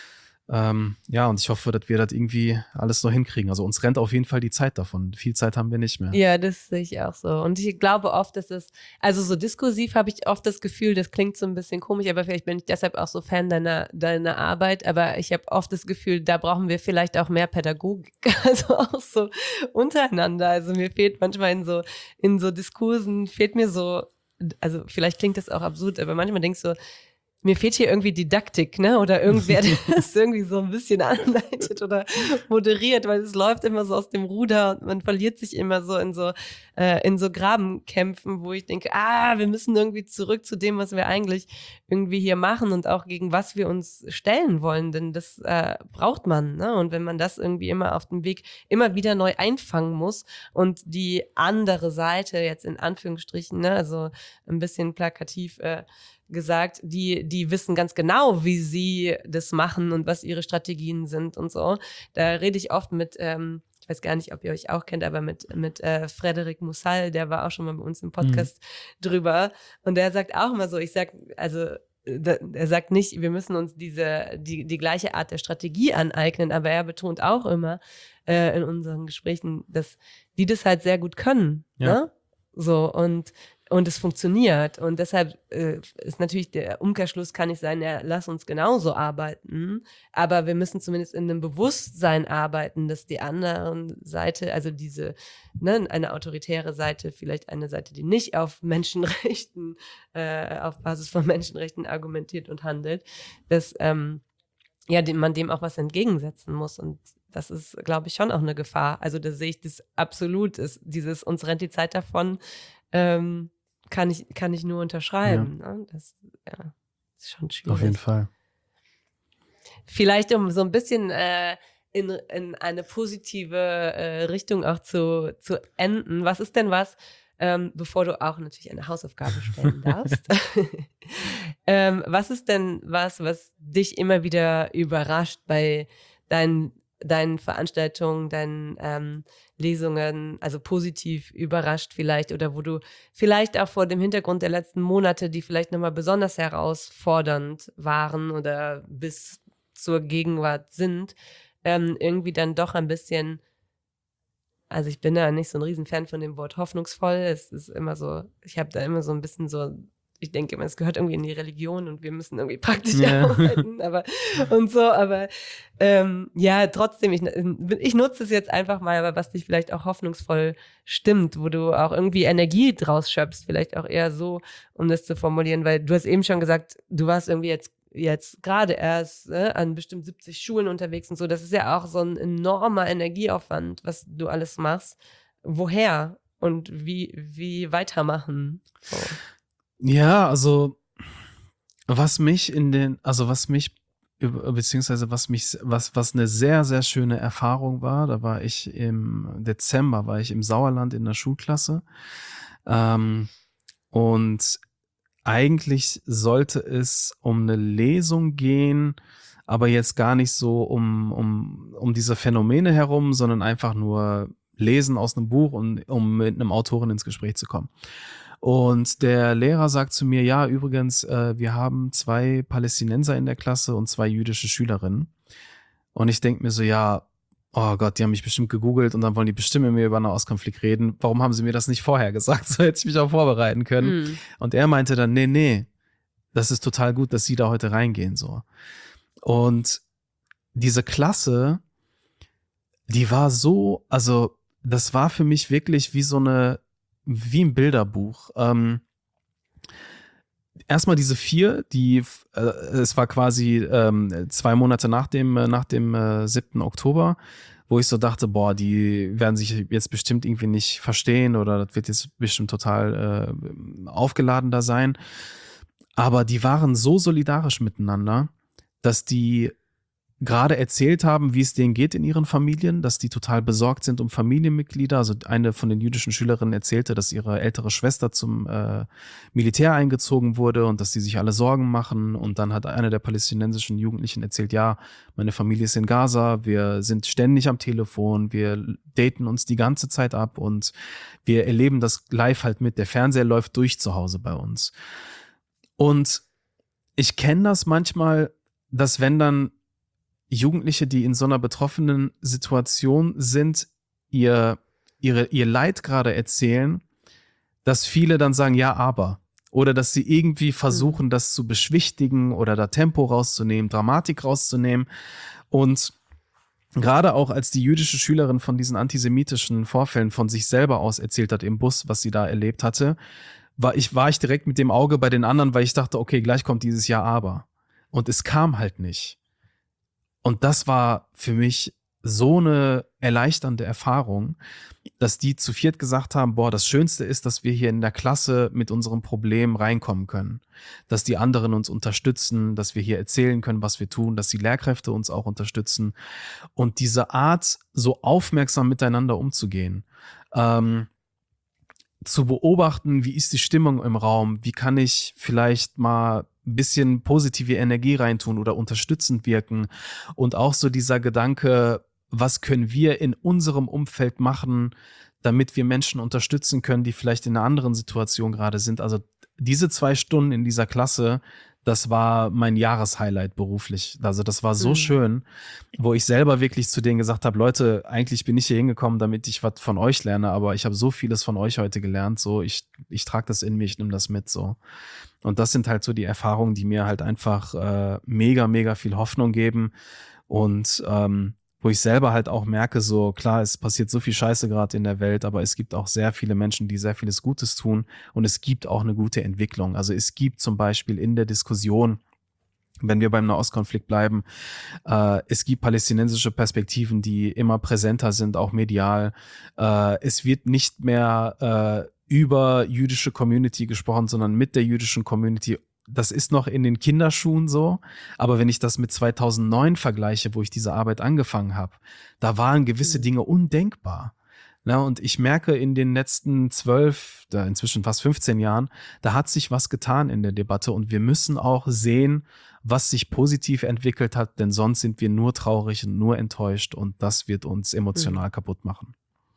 Ähm, ja, und ich hoffe, dass wir das irgendwie alles noch hinkriegen. Also uns rennt auf jeden Fall die Zeit davon. Viel Zeit haben wir nicht mehr. Ja, das sehe ich auch so. Und ich glaube oft, dass es, also so diskursiv habe ich oft das Gefühl, das klingt so ein bisschen komisch, aber vielleicht bin ich deshalb auch so Fan deiner, deiner Arbeit. Aber ich habe oft das Gefühl, da brauchen wir vielleicht auch mehr Pädagogik, also auch so untereinander. Also mir fehlt manchmal in so, in so Diskursen, fehlt mir so, also vielleicht klingt das auch absurd, aber manchmal denkst du, mir fehlt hier irgendwie Didaktik, ne? Oder irgendwer, der das irgendwie so ein bisschen anleitet oder moderiert, weil es läuft immer so aus dem Ruder und man verliert sich immer so in so äh, in so Grabenkämpfen, wo ich denke, ah, wir müssen irgendwie zurück zu dem, was wir eigentlich irgendwie hier machen und auch gegen was wir uns stellen wollen, denn das äh, braucht man, ne? Und wenn man das irgendwie immer auf dem Weg immer wieder neu einfangen muss und die andere Seite jetzt in Anführungsstrichen, ne, also ein bisschen plakativ äh, gesagt, die, die wissen ganz genau, wie sie das machen und was ihre Strategien sind und so. Da rede ich oft mit, ähm, ich weiß gar nicht, ob ihr euch auch kennt, aber mit, mit äh, Frederic Mussal, der war auch schon mal bei uns im Podcast mhm. drüber. Und der sagt auch immer so, ich sag, also er sagt nicht, wir müssen uns diese, die, die gleiche Art der Strategie aneignen, aber er betont auch immer äh, in unseren Gesprächen, dass die das halt sehr gut können. Ja. Ne? So, und Und es funktioniert. Und deshalb äh, ist natürlich der Umkehrschluss, kann nicht sein, ja, lass uns genauso arbeiten. Aber wir müssen zumindest in einem Bewusstsein arbeiten, dass die andere Seite, also diese, ne, eine autoritäre Seite, vielleicht eine Seite, die nicht auf Menschenrechten, äh, auf Basis von Menschenrechten argumentiert und handelt, dass ähm, ja, dem, man dem auch was entgegensetzen muss. Und das ist, glaube ich, schon auch eine Gefahr. Also da sehe ich das absolut, ist dieses, uns rennt die Zeit davon, ähm, Kann ich, kann ich nur unterschreiben. Ja. Ne? Das ja, ist schon schwierig. Auf jeden Fall. Vielleicht, um so ein bisschen äh, in, in eine positive äh, Richtung auch zu, zu enden. Was ist denn was, ähm, bevor du auch natürlich eine Hausaufgabe stellen darfst, ähm, was ist denn was, was dich immer wieder überrascht bei deinen deinen Veranstaltungen, deinen ähm, Lesungen, also positiv überrascht vielleicht oder wo du vielleicht auch vor dem Hintergrund der letzten Monate, die vielleicht nochmal besonders herausfordernd waren oder bis zur Gegenwart sind, ähm, irgendwie dann doch ein bisschen, also ich bin da nicht so ein Riesenfan von dem Wort hoffnungsvoll, es ist immer so, ich habe da immer so ein bisschen so, ich denke immer, es gehört irgendwie in die Religion und wir müssen irgendwie praktisch yeah. arbeiten, aber und so, aber ähm, ja, trotzdem, ich, ich nutze es jetzt einfach mal, aber was dich vielleicht auch hoffnungsvoll stimmt, wo du auch irgendwie Energie draus schöpfst, vielleicht auch eher so, um das zu formulieren, weil du hast eben schon gesagt, du warst irgendwie jetzt jetzt gerade erst äh, an bestimmt siebzig Schulen unterwegs und so, das ist ja auch so ein enormer Energieaufwand, was du alles machst. Woher und wie, wie weitermachen? So. Ja, also was mich in den, also was mich beziehungsweise was mich, was was eine sehr sehr schöne Erfahrung war, da war ich im Dezember, war ich im Sauerland in der Schulklasse ähm, und eigentlich sollte es um eine Lesung gehen, aber jetzt gar nicht so um um um diese Phänomene herum, sondern einfach nur lesen aus einem Buch und um mit einem Autoren ins Gespräch zu kommen. Und der Lehrer sagt zu mir, ja, übrigens, äh, wir haben zwei Palästinenser in der Klasse und zwei jüdische Schülerinnen. Und ich denke mir so, ja, oh Gott, die haben mich bestimmt gegoogelt und dann wollen die bestimmt mit mir über einen Nahostkonflikt reden. Warum haben sie mir das nicht vorher gesagt? So hätte ich mich auch vorbereiten können. Mm. Und er meinte dann, nee, nee, das ist total gut, dass sie da heute reingehen. So. Und diese Klasse, die war so, also das war für mich wirklich wie so eine, wie ein Bilderbuch. Ähm, erstmal diese vier, die, äh, es war quasi ähm, zwei Monate nach dem, äh, nach dem äh, siebten Oktober, wo ich so dachte, boah, die werden sich jetzt bestimmt irgendwie nicht verstehen oder das wird jetzt bestimmt total äh, aufgeladener sein. Aber die waren so solidarisch miteinander, dass die gerade erzählt haben, wie es denen geht in ihren Familien, dass die total besorgt sind um Familienmitglieder. Also eine von den jüdischen Schülerinnen erzählte, dass ihre ältere Schwester zum äh, Militär eingezogen wurde und dass die sich alle Sorgen machen. Und dann hat eine der palästinensischen Jugendlichen erzählt, ja, meine Familie ist in Gaza, wir sind ständig am Telefon, wir daten uns die ganze Zeit ab und wir erleben das live halt mit. Der Fernseher läuft durch zu Hause bei uns. Und ich kenne das manchmal, dass wenn dann Jugendliche, die in so einer betroffenen Situation sind, ihr, ihre, ihr Leid gerade erzählen, dass viele dann sagen, ja, aber. Oder dass sie irgendwie versuchen, mhm. das zu beschwichtigen oder da Tempo rauszunehmen, Dramatik rauszunehmen. Und gerade auch als die jüdische Schülerin von diesen antisemitischen Vorfällen von sich selber aus erzählt hat im Bus, was sie da erlebt hatte, war ich, war ich direkt mit dem Auge bei den anderen, weil ich dachte, okay, gleich kommt dieses Ja, aber. Und es kam halt nicht. Und das war für mich so eine erleichternde Erfahrung, dass die zu viert gesagt haben, boah, das Schönste ist, dass wir hier in der Klasse mit unserem Problem reinkommen können. Dass die anderen uns unterstützen, dass wir hier erzählen können, was wir tun, dass die Lehrkräfte uns auch unterstützen. Und diese Art, so aufmerksam miteinander umzugehen, ähm, zu beobachten, wie ist die Stimmung im Raum, wie kann ich vielleicht mal ein bisschen positive Energie reintun oder unterstützend wirken und auch so dieser Gedanke, was können wir in unserem Umfeld machen, damit wir Menschen unterstützen können, die vielleicht in einer anderen Situation gerade sind. Also diese zwei Stunden in dieser Klasse, das war mein Jahreshighlight beruflich. Also das war so mhm. schön, wo ich selber wirklich zu denen gesagt habe, Leute, eigentlich bin ich hier hingekommen, damit ich was von euch lerne, aber ich habe so vieles von euch heute gelernt, so ich, ich trage das in mir, ich nehme das mit, so. Und das sind halt so die Erfahrungen, die mir halt einfach äh, mega, mega viel Hoffnung geben und ähm, wo ich selber halt auch merke, so klar, es passiert so viel Scheiße gerade in der Welt, aber es gibt auch sehr viele Menschen, die sehr vieles Gutes tun und es gibt auch eine gute Entwicklung. Also es gibt zum Beispiel in der Diskussion, wenn wir beim Nahostkonflikt bleiben, äh, es gibt palästinensische Perspektiven, die immer präsenter sind, auch medial. Äh, es wird nicht mehr äh, über jüdische Community gesprochen, sondern mit der jüdischen Community. Das ist noch in den Kinderschuhen so, aber wenn ich das mit zweitausendneun vergleiche, wo ich diese Arbeit angefangen habe, da waren gewisse Dinge undenkbar. Na, und ich merke in den letzten zwölf, da inzwischen fast fünfzehn Jahren, da hat sich was getan in der Debatte und wir müssen auch sehen, was sich positiv entwickelt hat, denn sonst sind wir nur traurig und nur enttäuscht und das wird uns emotional mhm. kaputt machen.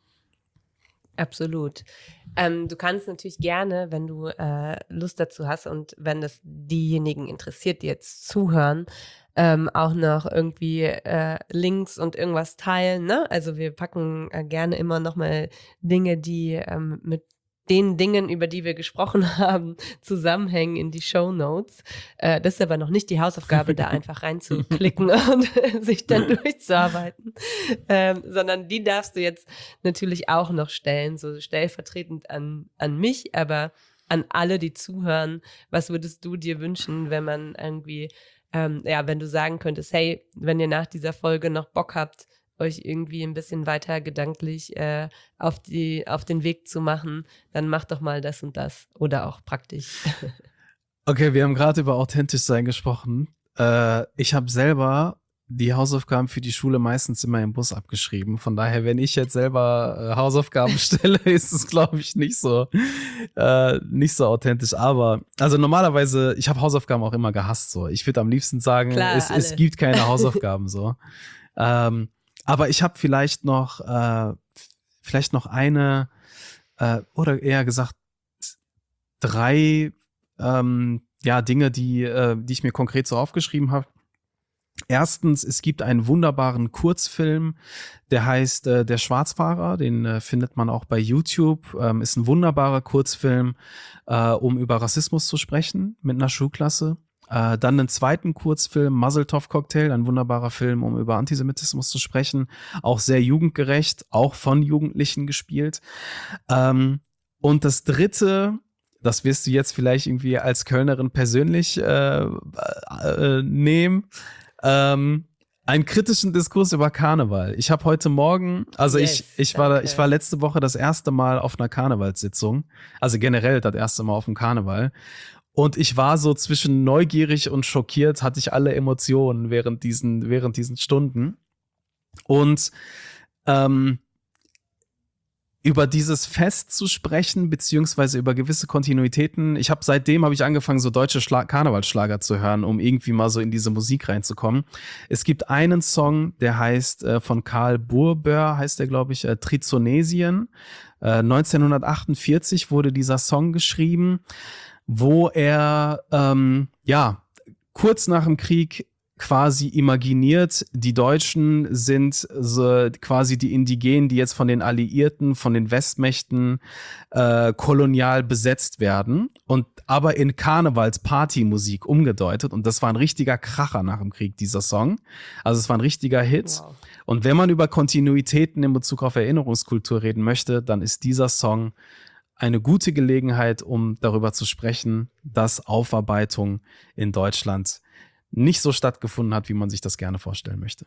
Absolut. Ähm, du kannst natürlich gerne, wenn du äh, Lust dazu hast und wenn das diejenigen interessiert, die jetzt zuhören, ähm, auch noch irgendwie äh, Links und irgendwas teilen. Ne? Also wir packen äh, gerne immer noch mal Dinge, die ähm, mit den Dingen, über die wir gesprochen haben, zusammenhängen in die Shownotes. Äh, das ist aber noch nicht die Hausaufgabe, da einfach reinzuklicken und sich dann durchzuarbeiten, ähm, sondern die darfst du jetzt natürlich auch noch stellen, so stellvertretend an, an mich, aber an alle, die zuhören. Was würdest du dir wünschen, wenn man irgendwie, ähm, ja, wenn du sagen könntest, hey, wenn ihr nach dieser Folge noch Bock habt, euch irgendwie ein bisschen weiter gedanklich äh, auf, die, auf den Weg zu machen, dann macht doch mal das und das oder auch praktisch. Okay, wir haben gerade über authentisch sein gesprochen. Äh, ich habe selber die Hausaufgaben für die Schule meistens immer im Bus abgeschrieben. Von daher, wenn ich jetzt selber äh, Hausaufgaben stelle, ist es, glaube ich, nicht so äh, nicht so authentisch. Aber also normalerweise, ich habe Hausaufgaben auch immer gehasst. So, ich würde am liebsten sagen, Klar, es, es gibt keine Hausaufgaben so. Ähm, Aber ich habe vielleicht noch, äh, vielleicht noch eine, äh, oder eher gesagt, drei ähm, ja, Dinge, die, äh, die ich mir konkret so aufgeschrieben habe. Erstens, es gibt einen wunderbaren Kurzfilm, der heißt äh, Der Schwarzfahrer, den äh, findet man auch bei YouTube. Ähm, ist ein wunderbarer Kurzfilm, äh, um über Rassismus zu sprechen mit einer Schulklasse. Äh, dann einen zweiten Kurzfilm, Muzzletov Cocktail, ein wunderbarer Film, um über Antisemitismus zu sprechen. Auch sehr jugendgerecht, auch von Jugendlichen gespielt. Ähm, und das dritte, das wirst du jetzt vielleicht irgendwie als Kölnerin persönlich äh, äh, nehmen, ähm, einen kritischen Diskurs über Karneval. Ich habe heute Morgen, also yes, ich ich war da, ich war letzte Woche das erste Mal auf einer Karnevalssitzung, also generell das erste Mal auf dem Karneval. Und ich war so zwischen neugierig und schockiert, hatte ich alle Emotionen während diesen, während diesen Stunden. Und ähm, über dieses Fest zu sprechen, beziehungsweise über gewisse Kontinuitäten. Ich habe seitdem habe ich angefangen, so deutsche Schla- Karnevalsschlager zu hören, um irgendwie mal so in diese Musik reinzukommen. Es gibt einen Song, der heißt äh, von Karl Burbör, heißt der, glaube ich, äh, Trizonesien. Äh, neunzehnhundertachtundvierzig wurde dieser Song geschrieben, wo er, ähm, ja, kurz nach dem Krieg quasi imaginiert, die Deutschen sind so quasi die Indigenen, die jetzt von den Alliierten, von den Westmächten äh, kolonial besetzt werden und aber in Karnevals-Partymusik umgedeutet. Und das war ein richtiger Kracher nach dem Krieg, dieser Song. Also es war ein richtiger Hit. Wow. Und wenn man über Kontinuitäten in Bezug auf Erinnerungskultur reden möchte, dann ist dieser Song eine gute Gelegenheit, um darüber zu sprechen, dass Aufarbeitung in Deutschland nicht so stattgefunden hat, wie man sich das gerne vorstellen möchte.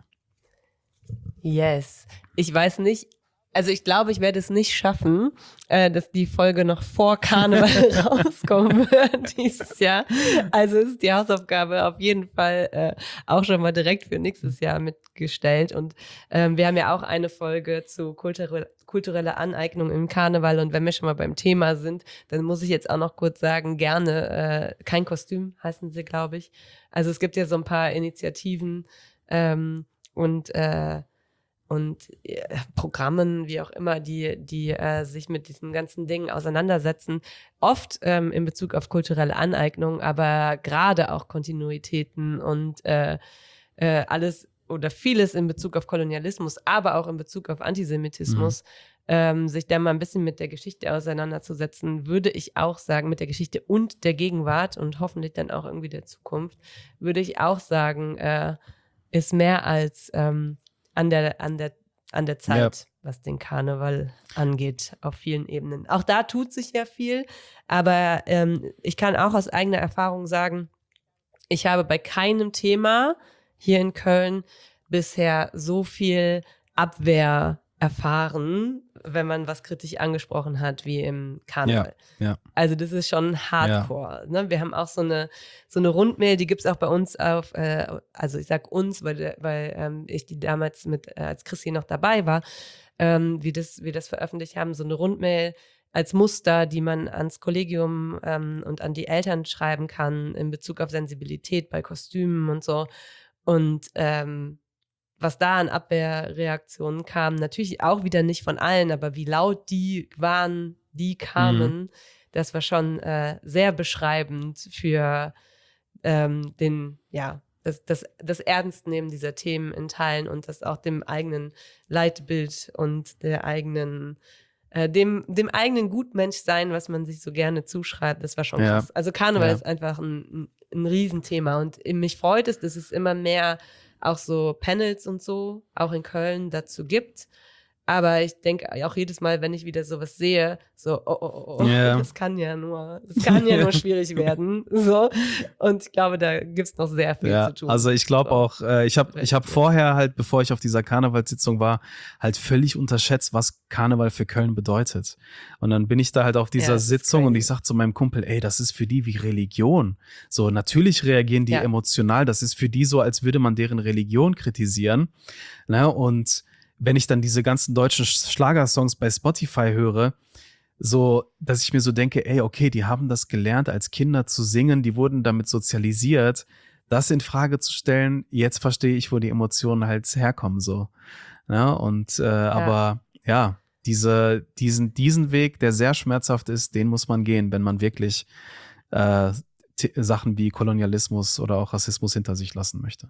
Yes. Ich weiß nicht, also ich glaube, ich werde es nicht schaffen, äh, dass die Folge noch vor Karneval rauskommen wird dieses Jahr. Also ist die Hausaufgabe auf jeden Fall äh, auch schon mal direkt für nächstes Jahr mitgestellt. Und ähm, wir haben ja auch eine Folge zu kulturelle, kulturelle Aneignung im Karneval. Und wenn wir schon mal beim Thema sind, dann muss ich jetzt auch noch kurz sagen, gerne äh, kein Kostüm heißen sie, glaube ich. Also es gibt ja so ein paar Initiativen ähm, und äh, und äh, Programmen, wie auch immer, die, die äh, sich mit diesen ganzen Dingen auseinandersetzen. Oft ähm, in Bezug auf kulturelle Aneignung, aber gerade auch Kontinuitäten und äh, äh, alles oder vieles in Bezug auf Kolonialismus, aber auch in Bezug auf Antisemitismus, mhm. ähm, sich da mal ein bisschen mit der Geschichte auseinanderzusetzen, würde ich auch sagen, mit der Geschichte und der Gegenwart und hoffentlich dann auch irgendwie der Zukunft, würde ich auch sagen, äh, ist mehr als ähm, an der, an der, an der Zeit, ja. was den Karneval angeht, auf vielen Ebenen. Auch da tut sich ja viel, aber ähm, ich kann auch aus eigener Erfahrung sagen, ich habe bei keinem Thema hier in Köln bisher so viel Abwehr erfahren, wenn man was kritisch angesprochen hat, wie im Karneval. Ja, ja. Also das ist schon Hardcore. Ja. Ne? Wir haben auch so eine, so eine Rundmail, die gibt es auch bei uns auf, äh, also ich sag uns, weil, weil ähm, ich die damals mit, äh, als Christi noch dabei war, ähm, wie das, wir das veröffentlicht haben, so eine Rundmail als Muster, die man ans Kollegium ähm, und an die Eltern schreiben kann in Bezug auf Sensibilität bei Kostümen und so. Und ähm, was da an Abwehrreaktionen kam, natürlich auch wieder nicht von allen, aber wie laut die waren, die kamen, mhm. das war schon äh, sehr beschreibend für ähm, den, ja, das, das, das Ernstnehmen dieser Themen in Teilen und das auch dem eigenen Leitbild und der eigenen, äh, dem, dem eigenen Gutmenschsein, was man sich so gerne zuschreibt, das war schon ja. krass. Also Karneval ja. ist einfach ein, ein, ein Riesenthema und mich freut es, dass es immer mehr auch so Panels und so, auch in Köln dazu gibt. Aber ich denke auch jedes Mal, wenn ich wieder sowas sehe, so, oh, oh, oh, oh yeah. das kann ja nur, das kann ja nur schwierig werden. So. Und ich glaube, da gibt es noch sehr viel ja, zu tun. Also ich glaube auch, äh, ich habe ich hab vorher halt, bevor ich auf dieser Karnevalssitzung war, halt völlig unterschätzt, was Karneval für Köln bedeutet. Und dann bin ich da halt auf dieser ja, Sitzung und ich sag zu meinem Kumpel, ey, das ist für die wie Religion. So, natürlich reagieren die ja. emotional, das ist für die so, als würde man deren Religion kritisieren. Ne? Und wenn ich dann diese ganzen deutschen Schlagersongs bei Spotify höre, so, dass ich mir so denke, ey, okay, die haben das gelernt, als Kinder zu singen, die wurden damit sozialisiert, das in Frage zu stellen, jetzt verstehe ich, wo die Emotionen halt herkommen, so. Ja, und, äh, ja. aber, ja, diese, diesen, diesen Weg, der sehr schmerzhaft ist, den muss man gehen, wenn man wirklich äh, t- Sachen wie Kolonialismus oder auch Rassismus hinter sich lassen möchte.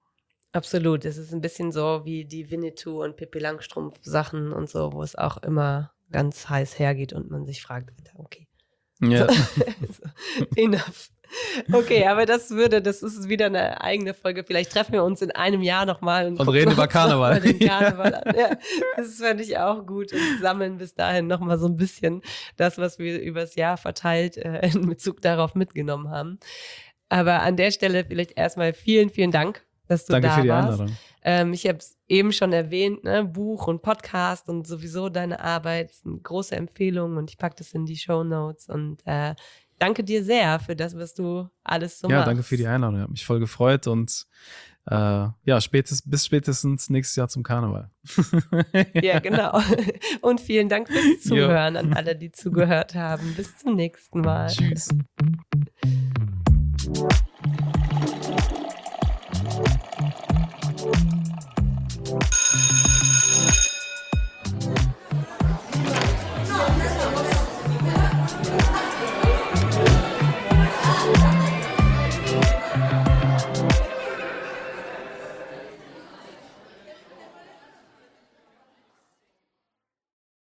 Absolut, es ist ein bisschen so wie die Winnetou und Pippi Langstrumpf Sachen und so, wo es auch immer ganz heiß hergeht und man sich fragt, okay, ja. so, so, enough. Okay, aber das würde, das ist wieder eine eigene Folge. Vielleicht treffen wir uns in einem Jahr nochmal und, und reden über Karneval. Den Karneval an. Ja, das fände ich auch gut und sammeln bis dahin nochmal so ein bisschen das, was wir übers Jahr verteilt äh, in Bezug darauf mitgenommen haben. Aber an der Stelle vielleicht erstmal vielen, vielen Dank, dass du Danke da für die warst. Einladung. Ähm, ich habe es eben schon erwähnt, ne? Buch und Podcast und sowieso deine Arbeit ist eine große Empfehlung und ich packe das in die Shownotes und äh, danke dir sehr für das, was du alles so ja, machst. Ja, danke für die Einladung. Ich habe mich voll gefreut und äh, ja, spätestens, bis spätestens nächstes Jahr zum Karneval. Ja, genau. Und vielen Dank fürs Zuhören jo. an alle, die zugehört haben. Bis zum nächsten Mal. Tschüss.